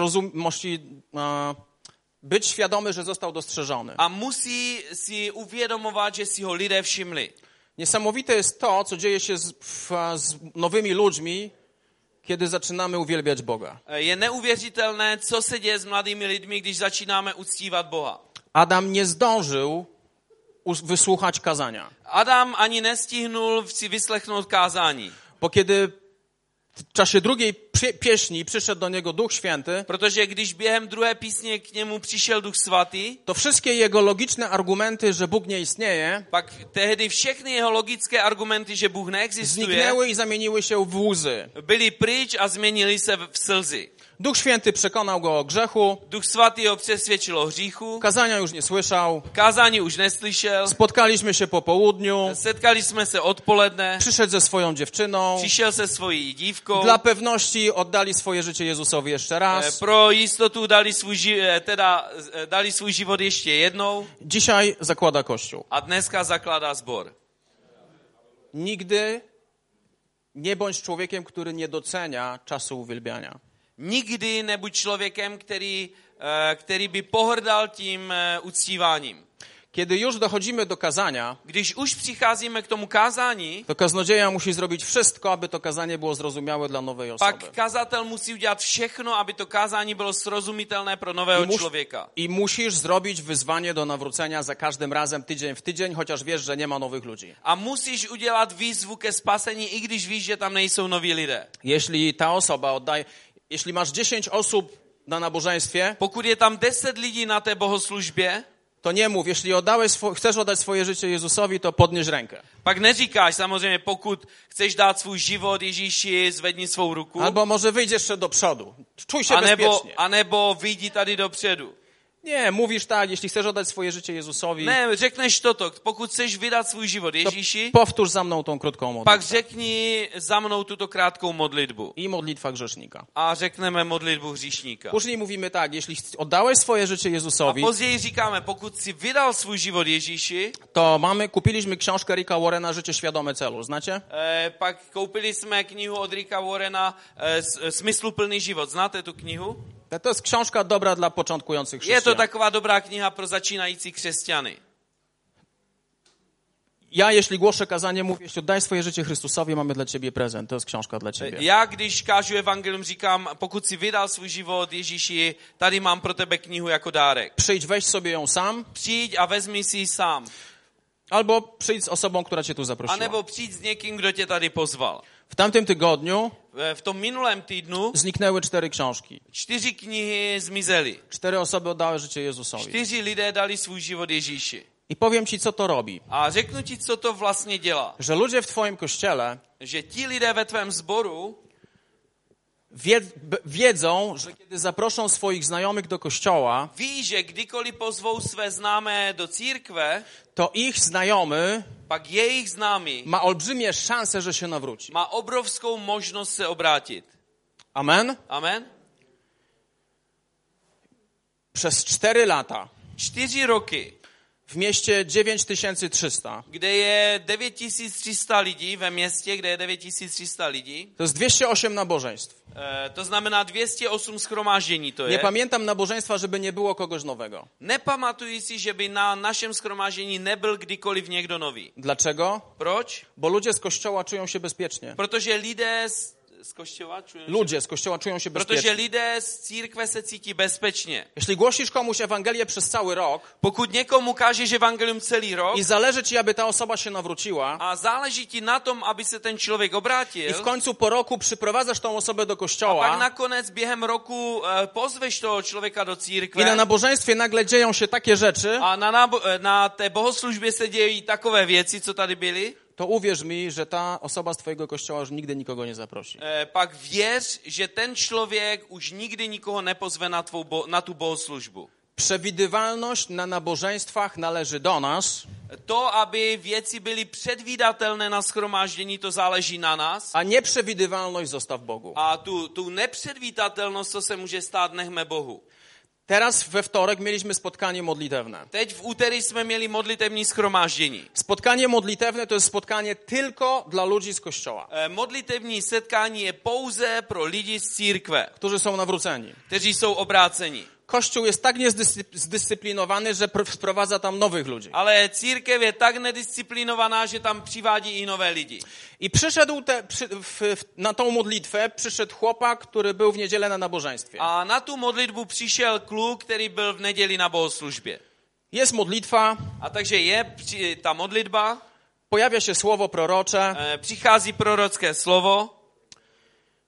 być świadomy, że został dostrzeżony. a musí si uvědomovat, že si ho lidé všimli. Niesamowite jest to, co dzieje się z nowymi ludźmi, kiedy zaczynamy uwielbiać Boga. Je neuvěřitelné, co se děje s mladými lidmi, když začínáme uctívat Boha. Adam nie zdążył wysłuchać kazania. Adam ani nestihnul si vyslechnout kázání. Bo kiedy W czasie drugiej pieśni przyszedł do niego Duch Święty, Protože když během druhé písně k němu přišel Duch Svatý, to wszystkie jego logiczne argumenty, że Bóg nie istnieje, pak tehdy všechny jeho logické argumenty, že Bůh neexistuje, zniknęły i zamieniły się w łzy. byly pryč a změnily se v slzy. Duch Święty przekonał go o grzechu, Duch Svatý ho přesvědčil o hříchu, kazania już nie słyszał, kázání už neslyšel, spotkaliśmy się po południu, setkali jsme se odpoledne, przyszedł ze swoją dziewczyną, přišel se svojí dívkou, dla pewności oddali swoje życie Jezusowi jeszcze raz. pro jistotu dali svůj život ještě jednou Dzisiaj zakłada Kościół. a dneska zakládá sbor. Nigdy nie bądź człowiekiem, który nie docenia czasu uwielbiania. Nikdy nebuď člověkem, který by pohrdal tím uctíváním. Kiedy już dochodzimy do kazania, Když už přicházíme k tomu kázání, to kaznodzieja musi zrobić wszystko, aby to kazanie było zrozumiałe dla nowej osoby. pak kazatel musí udělat všechno, aby to kázání bylo srozumitelné pro nového člověka. I musisz zrobić wyzwanie do nawrócenia za każdym razem, tydzień w tydzień, chociaż wiesz, że nie ma nowych ludzi. A musíš udělat výzvu ke spasení, i když víš, že tam nejsou noví lidé. Jeśli ta osoba oddaje, jeśli masz 10 osób na nabożeństwie, Pokud je tam 10 lidí na té bohoslužbě, to nie mów, jeśli chcesz oddać swoje życie Jezusowi, to podnieś rękę. pak neříkáš samozřejmě, pokud chceš dát svůj život Ježíši, zvedni svou ruku. Albo może wyjdziesz jeszcze do przodu. Czuj się bezpiecznie. anebo vyjdi tady dopředu. Nie, mówisz tak, jeśli chcesz oddać swoje życie Jezusowi, Ne, řekneš toto, pokud chceš vydat svůj život to Ježíši, powtórz za mną tą krótką pak modlitwę. řekni za mnou tuto krátkou modlitbu. I modlitwa grzesznika. A řekneme modlitbu hříšníka. Później mówimy tak, jeśli oddałeś swoje życie A Jezusowi, později říkáme, pokud si vydal svůj život Ježíši, to kupiliśmy książkę Ricka Warrena Życie świadome celu, znacie? pak koupili jsme knihu od Ricka Warrena Smysluplný život. Znáte tu knihu? To jest książka dobra dla początkujących Je to chrześcijan. taková dobrá kniha pro začínající křesťany. Ja, jeśli głoszę kazanie, mówię, jeśli oddaj swoje życie Chrystusowi, mamy dla ciebie prezent. To jest książka dla ciebie. Já, když kážu evangelium, říkám, pokud si vydal svůj život Ježíši, tady mám pro tebe knihu jako dárek. Przyjdź, weź sobie ją sam, Přijď a vezmi si ji sám. albo przyjdź z osobą, która cię tu A zaprosiła. nebo přijď s někým, kdo tě tady pozval. W tamtym tygodniu V tom minulém týdnu zniknęły 4 książki. 4 knihy zmizely. 4 osoby oddały życie Jezusowi. 4 lidé dali svůj život Ježíši. I powiem ci, co to robi. A řeknu ti, co to vlastně dělá. Że ludzie w twoim kościele Že ti lidé ve tvém sboru wiedzą, że kiedy zaproszą swoich znajomych do kościoła, ví, že kdykoliv pozvou své známé do církve, to ich znajomy pak jejich známý ma olbrzymie szanse, że się nawróci. má obrovskou možnost se obrátit. Amen? Amen? Przez 4 lata 4 roky, w mieście 9300, kde je 9300 lidí, ve městě, kde je 9300 lidí, to jest 208 nabożeństw. to znamená 208 schromáždění to Nie je. pamiętam nabożeństwa, żeby nie było kogoś nowego. Nepamatuji si, že by na našem schromáždění nebyl kdykoliv někdo nový. Dlaczego? Proč? Bo ludzie z kościoła czują się bezpiecznie. Protože lidé z kościoła czują się... Ludzie z kościoła czują się Protože bezpiecznie. lidé z církve se cítí bezpečně. Jeśli głosisz komuś Ewangelię przez cały rok Pokud někomu kážeš evangelium celý rok i zależy ci, aby ta osoba się nawróciła a záleží ti na tom, aby se ten člověk i obrátil, w końcu po roku przyprowadzasz tą osobę do pak kościoła nakonec během roku pozveš toho člověka do i církve na nabożeństwie nagle dzieją się takie rzeczy, a na té bohoslužbě se dějí takové věci, co tady byly, to uwierz mi, że ta osoba z twojego kościoła już nigdy nikogo nie zaprosi. pak věř, že ten člověk už nikdy nikoho nepozve na tu bohoslužbu. Przewidywalność na nabożeństwach należy do nas, To, aby věci byly předvídatelné na shromáždění, to záleží na nás. a nieprzewidywalność zostaw Bogu. A tu nepředvídatelnost, co se může stát, nechme Bohu. Teraz we wtorek mieliśmy spotkanie modlitewne. Teď v úterý jsme měli modlitevní shromáždění. Spotkanie modlitewne to jest spotkanie tylko dla ludzi z kościoła, Modlitevní setkání je pouze pro lidi z církve, którzy są nawróceni. kteří jsou obráceni. Kościół jest tak niezdyscyplinowany, że wprowadza tam nowych ludzi. Ale církev je tak nedisciplinovaná, že tam přivádí i nové lidi. I przyszedł na tą modlitwę przyszedł chłopak, który był w niedzielę na nabożeństwie. A na tu modlitbu přišel kluk, který byl v neděli na bohoslužbě. Jest modlitwa, A takže je ta modlitba, pojawia się słowo prorocze přichází prorocké slovo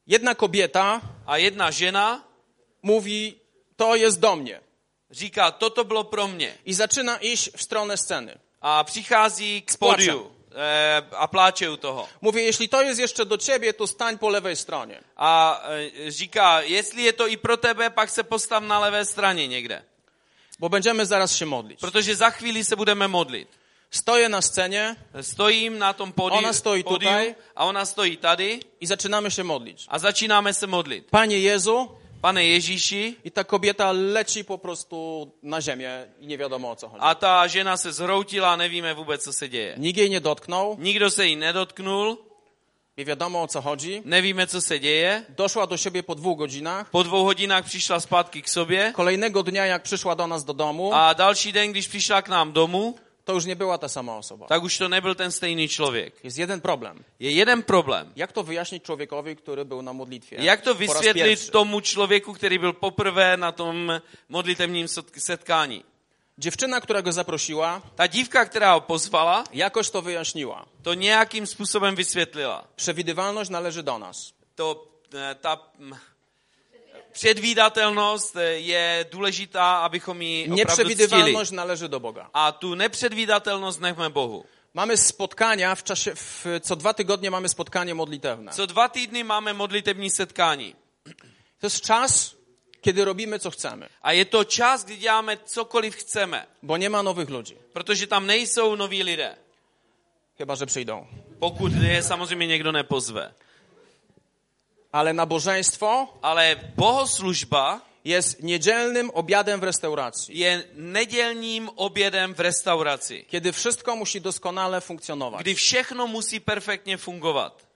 Jedna kobieta a jedna žena mówi, to jest do mnie. říká, toto bylo pro mě. I zaczyna iść w stronę sceny. A přichází k pódiu a pláče u toho. Mówi, jeśli to jest jeszcze do ciebie, to stań po lewej stronie. A říká, jestli je to i pro tebe, pak se postav na levé straně někde. Bo będziemy zaraz się modlić. Protože za chvíli se budeme modlit. Stoję na scenie Stojím na tom pódiu, Ona stojí tutaj. A ona stojí tady i zaczynamy się modlić. a začínáme se modlit. Panie Jezu, Pane Ježíši, i ta kobieta leci po prostu na ziemię i nie wiadomo o co chodzi. a ta žena se zhroutila, nevíme vůbec, co se děje. Nikt jej nie dotknął, Nikdo se jí nedotknul, nie wiadomo o co chodzi. nevíme, co se děje. Doszła do siebie po 2 godzinach. Po 2 hodinách přišla zpátky k sobě Kolejnego dnia, jak przyszła do nas do domu, a další den, když přišla k nám domů, to już nie była ta sama osoba. tak už to nebyl ten stejný člověk. Jest jeden problem. Je jeden problém. Jak to wyjaśnić człowiekowi, który był na modlitwie? Jak to po raz vysvětlit pierwszy? tomu člověku, který byl poprvé na tom modlitevním setkání? Dziewczyna, która go zaprosiła, Ta dívka, která ho pozvala, jakoś to wyjaśniła. to nějakým způsobem vysvětlila. Przewidywalność należy do nas. Ta předvídatelnost je důležitá, abychom ji opravdu ctili. Nieprzewidywalność należy do Boga. A tu nepředvídatelnost nechme Bohu. Mamy spotkania co 2 tygodnie mamy spotkanie modlitewne. Co 2 týdny máme modlitevní setkání. To jest czas, kiedy robimy co chcemy, A je to čas, kdy děláme cokoliv chceme. bo nie ma nowych ludzi. Protože tam nejsou noví lidé. Chyba że przyjdą. Pokud je samozřejmě někdo nepozve. Ale nabożeństwo Ale bohoslužba jest niedzielnym obiadem w restauracji, je nedělním obědem v restauraci, kiedy wszystko musi doskonale funkcjonować. kdy všechno musí perfektně fungovat.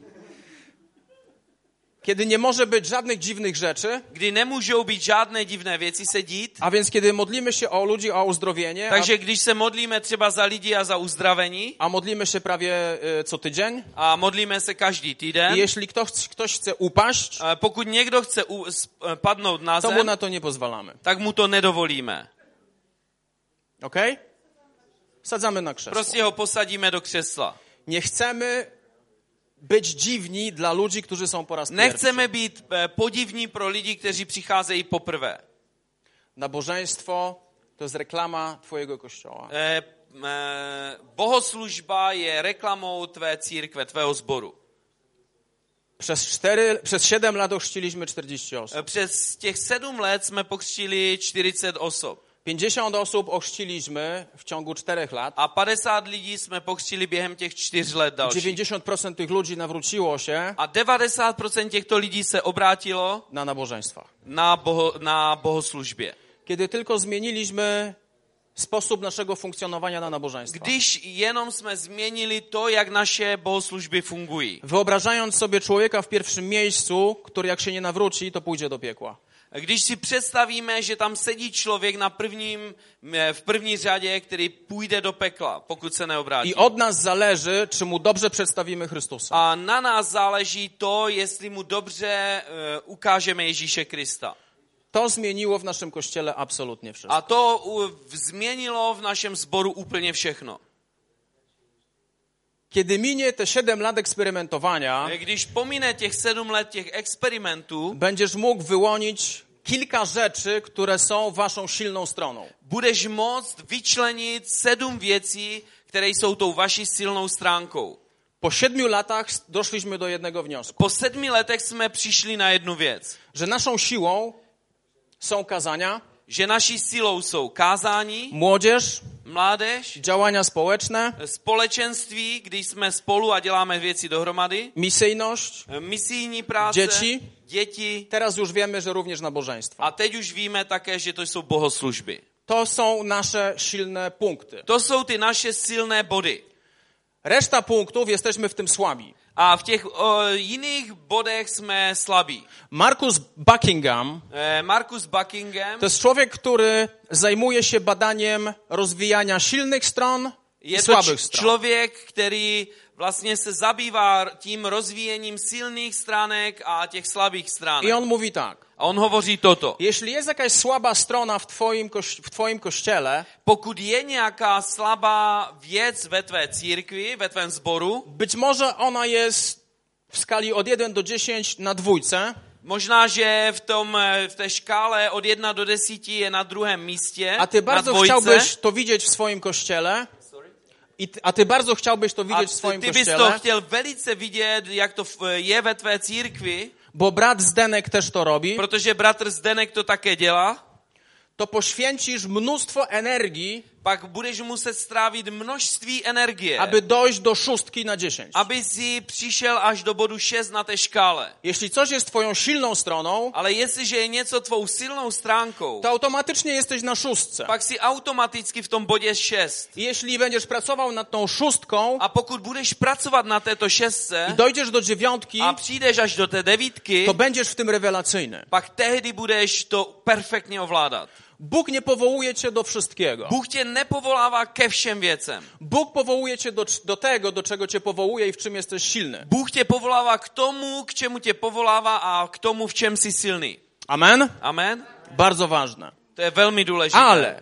Kiedy nie może być żadnych dziwnych rzeczy, Kdy nemůžou být žádné divné věci se dít. a więc kiedy modlimy się o ludzi, o uzdrowienie, Takže když se modlíme třeba za lidi a za uzdravení a modlimy się prawie co tydzień, a modlíme se každý i týden, jeśli ktoś chce upaść, pokud někdo chce padnout na to mu zem, na to nie pozwalamy. tak mu to nedovolíme. Okej? Sadzamy na krzesło. Prostě ho posadíme do křesla. Nie chcemy być dziwni dla ludzi, którzy są po raz pierwszy. Nechceme být podivní pro lidi, kteří přicházejí poprvé. Nabożeństwo to jest reklama twojego kościoła. Bohoslužba je reklamou tvé církve, tvého sboru. Przez 7 lat ochrzciliśmy 40 osób. Přes těch 7 let jsme pokřtili 40 osob. 50 osób ochrzciliśmy w ciągu 4 lat. A 50 lidí jsme pokřtili během těch 4 let dalších. 90% tych ludzi nawróciło się A 90% těchto lidí se obrátilo na nabożeństwach. na bohoslužbě. Kiedy tylko zmieniliśmy sposób naszego funkcjonowania na nabożeństwach. Když jenom jsme změnili to, jak naše bohoslužby fungují. Wyobrażając sobie człowieka w pierwszym miejscu, który jak się nie nawróci, to pójdzie do piekła. Když si představíme, že tam sedí člověk v první řadě, který půjde do pekla, pokud se neobrátí. I od nas zależy, czy mu dobrze przedstawimy Chrystusa. A na nás záleží to, jestli mu dobře ukážeme Ježíše Krista. To zmieniło w naszym kościele absolutnie wszystko. A to změnilo v našem sboru úplně všechno. Kiedy minie te 7 lat eksperymentowania, Když pomine těch 7 let těch experimentů, będziesz mógł wyłonić kilka rzeczy, które są waszą silną stroną. budeš moct vyčlenit 7 věcí, které jsou tou vaší silnou stránkou. Po 7 latach doszliśmy do jednego wniosku, Po 7 letech jsme přišli na jednu věc. że naszą siłą są kazania, Že naší silou jsou kázání, młodzież, mládež, działania społeczne, společenství, kdy jsme spolu a děláme věci dohromady, misyjność, misijní práce, děti. Teraz już wiemy, że również nabożeństwo. A teď už víme také, že to jsou bohoslužby. To są nasze silne punkty. To jsou ty naše silné body. Reszta punktów jesteśmy w tym słabi. A v těch jiných bodech jsme slabí. Marcus Buckingham Marcus Buckingham to jest człowiek, który zajmuje się badaniem rozwijania silnych stron i je to słabych stron. člověk, který vlastně se zabývá tím rozvíjením silných stránek a těch slabých stránek. I on mówi tak. A on hovoří toto. Jeśli jest jakaś słaba strona w twoim kościele, Pokud je nějaká slabá věc ve tvé církvi, ve tvém sboru, być może ona jest w skali od 1 do 10 na 2. Možná, že v té škále od 1 do 10 je na druhém místě, A ty na bardzo dvojce. chciałbyś to widzieć w swoim kościele. A ty bardzo chciałbyś to A widzieć w swoim ty bys to kościele, chtěl velice vidět, jak to je ve tvé církvi, bo brat Zdenek też to robi, protože bratr Zdenek to také dělá, to poświęcisz mnóstwo energii, pak budeš muset strávit množství energie, aby dojść do 6 na 10. aby si přišel až do bodu 6 na té škále. Jeśli coś jest twoją silną stroną, Ale jestliže je něco tvou silnou stránkou, to automatycznie jesteś na 6. pak si automaticky v tom bodě 6. I jeśli będziesz pracował nad tą 6 A pokud budeš pracovat na této 6 i dojdziesz do 9, a přijdeš až do té 9, to będziesz w tym rewelacyjny. pak tehdy budeš to perfektně ovládat. Bóg nie powołuje cię do wszystkiego. Bůh tě nepovolává ke všem věcem. Bóg powołuje cię do tego, do czego cię powołuje i w czym jesteś silny. Bůh tě povolává k tomu, k čemu tě povolává a k tomu, v čem jsi silný. Amen? Amen? Bardzo ważne. To je velmi důležité.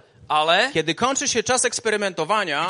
Ale Kiedy kończy się czas eksperymentowania,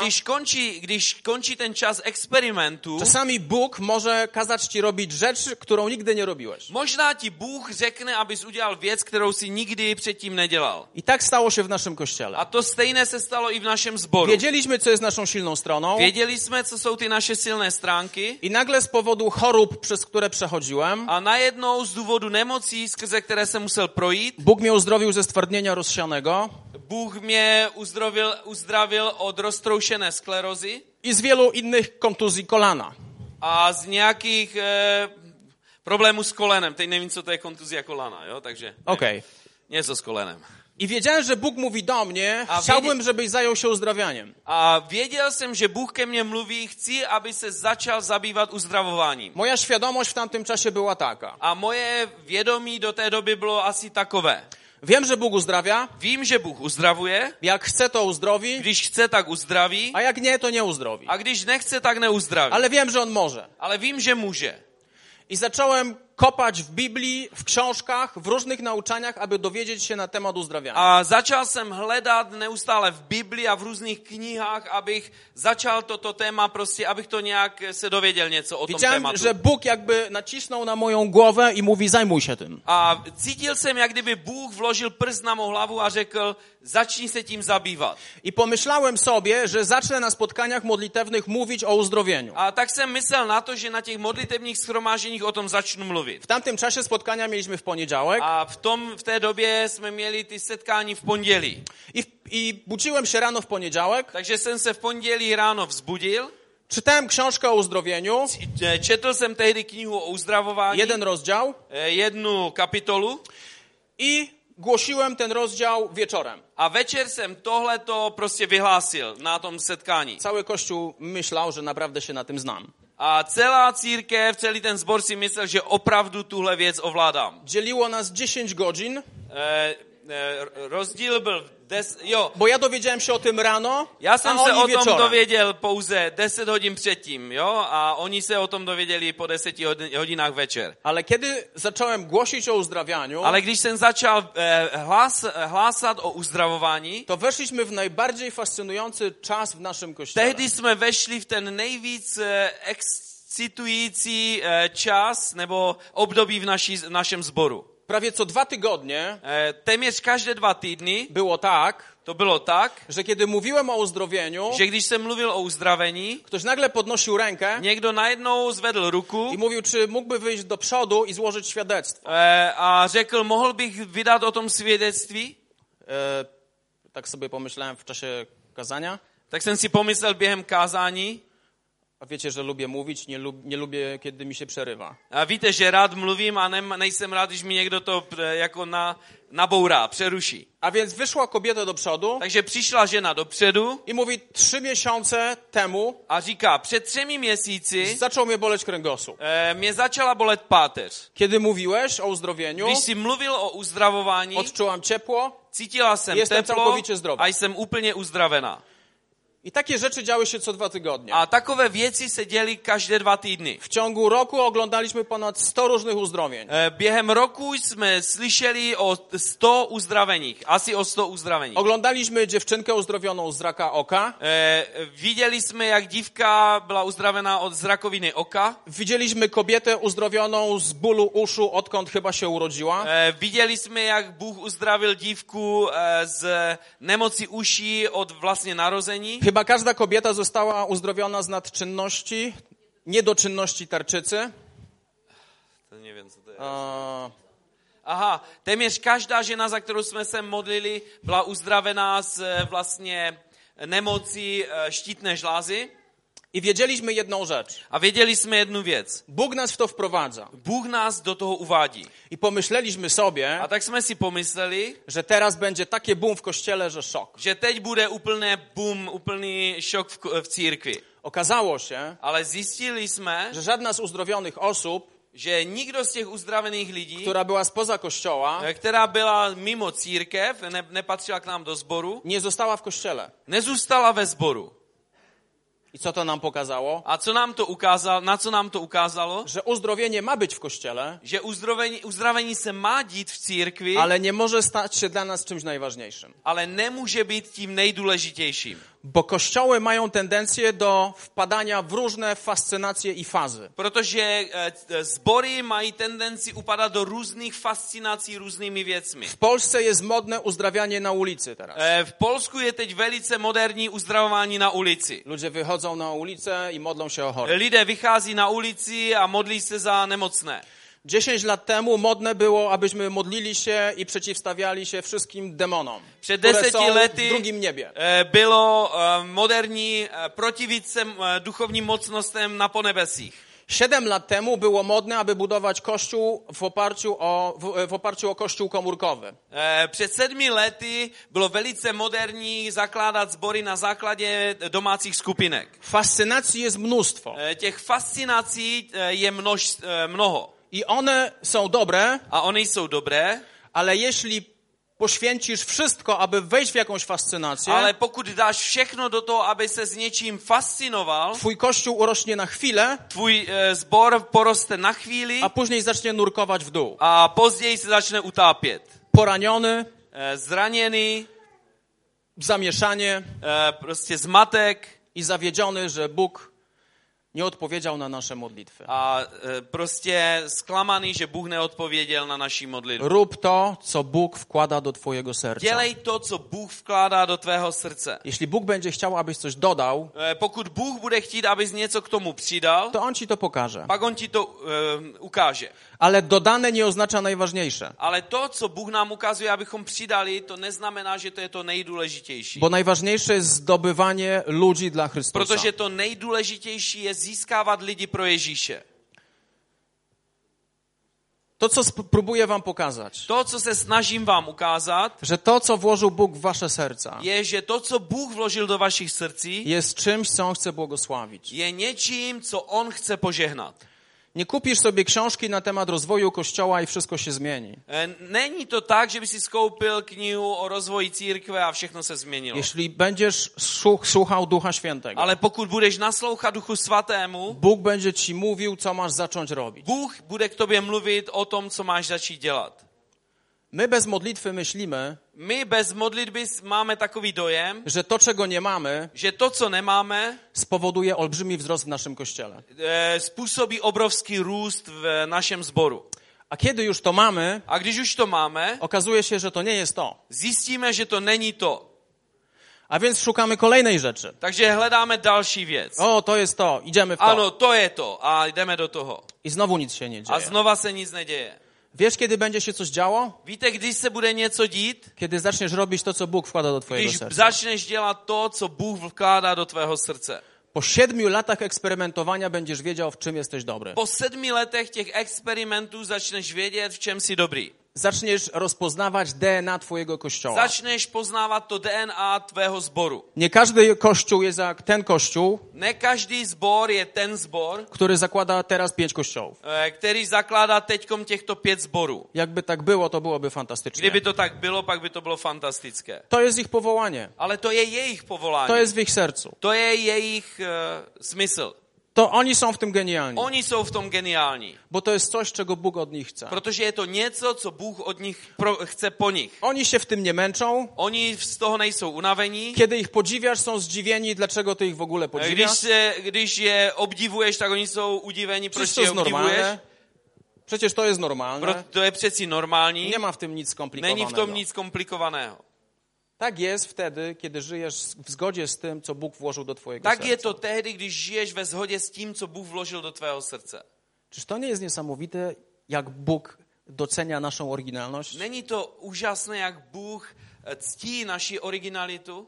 když končí ten čas experimentu, czasami Bóg może kazać ci robić rzecz, którą nigdy nie robiłeś. možná ti Bůh řekne, abys udělal věc, kterou si nikdy předtím nedělal. I tak stało się w naszym kościele. A to stejné se stalo i v našem sboru. Wiedzieliśmy, co jest naszą silną stroną Věděli jsme, co jsou ty naše silné stránky, i nagle z powodu chorób, przez które przechodziłem, a najednou z důvodu nemocí, skrze které jsem musel projít, Bóg mnie uzdrowił ze stwardnienia rozsianego Bůh mě uzdravil od roztroušené sklerózy i z wielu innych kontuzji kolana. a z nějakých problémů s kolenem. Teď nevím, co to je kontuzie kolana, jo? Takže Okej. něco s kolenem. I wiedziałem, że Bóg mówi do mnie, A chciałbym, żebyś zajął się uzdrawianiem. A věděl jsem, že Bůh ke mně mluví, chci, aby se začal zabývat uzdravováním. Moja świadomość w tamtym czasie była taka. A moje vědomí do té doby bylo asi takové. Wiem, że Bóg uzdrawia, Vím, že Bůh uzdravuje, jak chce, to uzdrowi, když chce, tak uzdraví, a jak nie, to nie uzdrowi. a když nechce, tak neuzdraví. Ale wiem, że On może. Ale vím, že může. I zacząłem kopać w Biblii, w książkach, w różnych nauczaniach, aby dowiedzieć się na temat uzdrawiania. A začal jsem hledat neustále v Biblii a v různých knihách, abych začal toto téma, prostě, abych to nějak se dověděl něco o tom Widziałem, tématu. że Bóg jakby nacisnął na moją głowę i mówi, zajmuj się tym. A cítil jsem, jak kdyby Bůh vložil prst na mou hlavu a řekl, začni se tím zabývat. I pomyślałem sobie, że zacznę na spotkaniach modlitewnych mówić o uzdrowieniu. A tak jsem myslel na to, že na těch modlitevních shromáženích o tom začnu mluvit. W tamtym czasie spotkania mieliśmy w poniedziałek A v té době jsme měli ty setkání v pondělí. i budziłem się rano w poniedziałek, Takže jsem se v pondělí ráno vzbudil, czytałem książkę o uzdrowieniu, četl jsem tehdy knihu o uzdravování, jeden rozdział jednu kapitolu, i głosiłem ten rozdział wieczorem. a večer jsem tohleto prostě vyhlásil na tom setkání. Cały Kościół myślał, że naprawdę się na tym znam. A celá církev, celý ten sbor si myslel, že opravdu tuhle věc ovládám. Dzieliło nas 10 godzin, Rozdíl byl, bo ja dowiedziałem się o tym rano, já jsem a se oni o tom wieczorem. dověděl pouze 10 hodin předtím, jo, a oni se o tom dověděli po 10 hodinách večer. Ale kiedy zacząłem głosić o uzdrawianiu, Ale když jsem začal hlásat o uzdravování, to weszliśmy w najbardziej fascynujący czas w naszym Kościele. tehdy jsme vešli v ten nejvíc excitující čas nebo období v našem sboru. Prawie co 2 tygodnie Téměř každé 2 týdny było tak, to bylo tak, że kiedy mówiłem o uzdrowieniu, že když jsem mluvil o uzdravení, ktoś nagle podnosił rękę někdo najednou zvedl ruku i mówił, czy mógłby wyjść do przodu i złożyć świadectwo. a řekl, mohl bych vydat o tom svědectví? Tak sobie pomyślałem w czasie kazania. Tak jsem si pomyslel během kázání. A wiecie, że lubię mówić, nie lubię, kiedy mi się przerywa. A víte, že rád mluvím a nejsem rád, když mi někdo to jako nabourá, přeruší. A więc wyszła kobieta do przodu Takže přišla žena dopředu i mówi, 3 miesiące temu a říká, před 3 měsíci zaczął mnie boleć kręgosłup. mě začala bolet páteř. Kiedy mówiłeś o uzdrowieniu, Když jsi mluvil o uzdravování, odczułam ciepło, cítila jsem jestem teplo całkowicie zdrowa. a jsem úplně uzdravená. I takie rzeczy działy się co 2 tygodnie. A takové věci se děly každé 2 týdny. W ciągu roku oglądaliśmy ponad 100 różnych uzdrowień. Během roku jsme slyšeli o 100 uzdraveních, asi o 100 uzdraveních. Oglądaliśmy dziewczynkę uzdrowioną z raka oka. Viděli jsme, jak dívka byla uzdravená od zrakoviny oka. Widzieliśmy kobietę uzdrowioną z bólu uszu, odkąd chyba się urodziła. Viděli jsme, jak Bůh uzdravil dívku z nemoci uší od vlastně narození. Chyba każda kobieta została uzdrowiona z nadczynności, niedoczynności tarczycy. To nevím, co to je. A, téměř každá žena, za kterou jsme se modlili, byla uzdravená z vlastně nemocí štítné žlázy. I wiedzieliśmy jedną rzecz. A věděli jsme jednu věc. Bóg nas w to wprowadza. Bůh nás do toho uvádí. I pomyśleliśmy sobie, A tak jsme si pomysleli, że teraz będzie takie boom w kościele, że szok. že teď bude úplný boom, úplný šok v církvi. Okazało się, Ale zjistili jsme, że żadna z uzdrowionych osób, že nikdo z těch uzdravených lidí, która była spoza kościoła, která byla mimo církev, nepatřila k nám do sboru, nie została w kościele. nezůstala ve sboru. I co to nam pokazało? A co nám to ukázalo, na co nám to ukázalo? Że uzdrowienie ma być w kościele, Že uzdravení se má dít v církvi, ale nie może stać się dla nas czymś najważniejszym. ale nemůže být tím nejdůležitějším. Bo kościoły mają tendencję do wpadania w różne fascynacje i fazy. Protože sbory mají tendenci upadat do různých fascinací různými věcmi. W Polsce jest modne uzdrawianie na ulicy teraz. V Polsku je teď velice moderní uzdravování na ulici. Ludzie wychodzą na ulicę i modlą się o chorych. Lidé vychází na ulici a modlí se za nemocné. 10 lat temu modne było, abyśmy modlili się i przeciwstawiali się wszystkim demonom, Před które 10 są lety w drugim niebie. bylo moderní protivit se duchovním mocnostem na ponebesích. 7 lat temu było modne, aby budować kościół w oparciu o kościół komórkowy. Před 7 lety bylo velice moderní zakládat sbory na základě domácích skupinek. Fascynacji jest mnóstwo. Těch fascinací je mnoho. I one są dobre, A one jsou dobré, ale jeśli poświęcisz wszystko, aby wejść w jakąś fascynację, ale pokud dáš všechno do toho, aby se s něčím fascinoval, twój kościół urośnie na chwilę, tvůj sbor poroste na chvíli a później zacznie nurkować w dół. a později se začne utápět. Poraniony, Zraněný, zamieszanie prostě zmatek i zawiedziony, że Bóg nie odpowiedział na nasze modlitwy. a prostě zklamaný, že Bůh neodpověděl na naši modlitbu. Rób to, co Bóg wkłada do twojego serca. Dělej to, co Bůh vkládá do tvého srdce. Jeśli Bóg będzie chciał, abyś coś dodał, Pokud Bůh bude chtít, abys něco k tomu přidal, to On ci to pokaże. pak on ti to ukáže. Ale dodane nie oznacza najważniejsze. Ale to, co Bůh nám ukazuje, abychom přidali, to neznamená, že to je to nejdůležitější. Bo najważniejsze jest zdobywanie ludzi dla Chrystusa. Protože to nejdůležitější je získávat lidi pro Ježíše. To, co próbuję wam pokazać, To, co se snažím vám ukázat, że to, co włożył Bóg w wasze serca, je, že to, co Bůh vložil do vašich srdcí, jest czymś, co On chce błogosławić. je něčím, co on chce požehnat. Nie kupisz sobie książki na temat rozwoju Kościoła i wszystko się zmieni. Není to tak, že by si skoupil knihu o rozvoji církve a všechno se změnilo. Jeśli będziesz słuchał Ducha Świętego, Ale pokud budeš naslouchat Duchu Svatému, Bóg będzie ci mówił, co masz zacząć robić. Bůh bude k tobě mluvit o tom, co máš začít dělat. My bez modlitwy myślimy, My bez modlitby máme takový dojem, że to, czego nie mamy, že to, co nemáme, spowoduje olbrzymi wzrost w naszym Kościele. způsobí obrovský růst v našem sboru. A kiedy już to mamy, A když už to máme, okazuje się, że to nie jest to. zjistíme, že to není to. A więc szukamy kolejnej rzeczy. Takže hledáme další věc. O, to jest to, idziemy w to. Ano, to je to a jdeme do toho. I znowu nic się nie A dzieje. znova se nic neděje. Wiesz, kiedy będzie się coś działo? Víte, když se bude něco dít? Kiedy zaczniesz robić to, co Bóg wkłada do twojego Když serca. začneš dělat to, co Bůh vkládá do tvého srdce. Po 7 latach eksperymentowania będziesz wiedział, w czym jesteś dobry. Po 7 letech těch experimentů začneš vědět, v čem jsi dobrý. zaczniesz rozpoznawać DNA twojego kościoła. Začneš poznávat to DNA tvého sboru. Nie każdy kościół jest jak ten kościół, Ne každý zbor je ten zbor, który zakłada teraz 5 kościołów. který zakládá teďkom těchto 5 zborů. Jakby tak było, to byłoby fantastycznie. Kdyby to tak bylo, pak by to bylo fantastické. To jest ich powołanie. Ale to je jejich povolání. To jest w ich sercu. To je jejich smysl. To oni są w tym genialni. Oni jsou v tom geniální. Bo to jest coś, czego Bóg od nich chce. Protože je to něco, co Bůh od nich chce po nich. Oni się w tym nie męczą. Oni z toho nejsou unavení. Kiedy ich podziwiasz, są zdziwieni, dlaczego ty ich w ogóle podziwiasz. Když je obdivuješ, tak oni jsou udiveni, proč Przecież to je jest obdivuješ. normalne. Przecież to jest normalne. To je přeci normální. Nie ma w tym nic skomplikowanego. Není v tom nic komplikovaného. Tak jest wtedy, kiedy żyjesz w zgodzie z tym, co Bóg włożył do twojego Tak serca. je to tehdy, když žiješ ve shodě s tím, co Bůh vložil do tvého srdce. Czyż to nie jest niesamowite, jak Bóg docenia naszą oryginalność? Není to úžasné, jak Bůh ctí naši originalitu?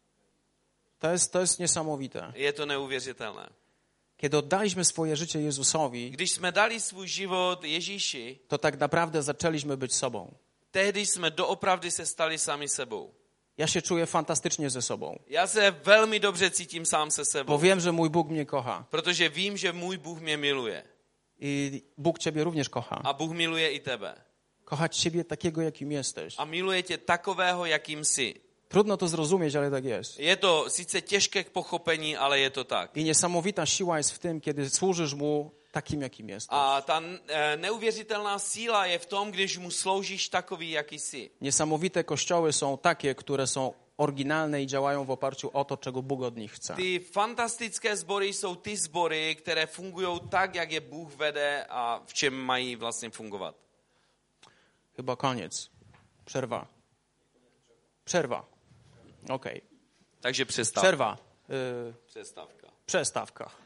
To jest niesamowite. Je to neuvěřitelné. Kiedy oddaliśmy swoje życie Jezusowi, Když jsme dali svůj život Ježíši, to tak naprawdę zaczęliśmy być sobą. tehdy jsme doopravdy se stali sami sebou. Ja się czuję fantastycznie ze sobą, Já se velmi dobře cítím sám se sebou, bo wiem, że mój Bóg mnie kocha. protože vím, že můj Bůh mě miluje. I Bóg ciebie również kocha. A Bůh miluje i tebe. Kochać ciebie takiego, jakim jesteś. A miluje tě takového, jakým jsi. Trudno to zrozumieć, ale tak jest. Je to sice těžké k pochopení, ale je to tak. I niesamowita siła jest w tym, kiedy służysz Mu takim, jakim jesteś. A ta neuvěřitelná síla je v tom, když mu sloužíš takový, jaký jsi. Niesamowite kościoły są takie, które są oryginalne i działają w oparciu o to, czego Bóg od nich chce. Ty fantastické sbory jsou ty sbory, které fungují tak, jak je Bůh vede a v čem mají vlastně fungovat. Chyba koniec. Przerwa. Przerwa. Okej. Takže přestávka. Przerwa. Přestávka. Przestawka.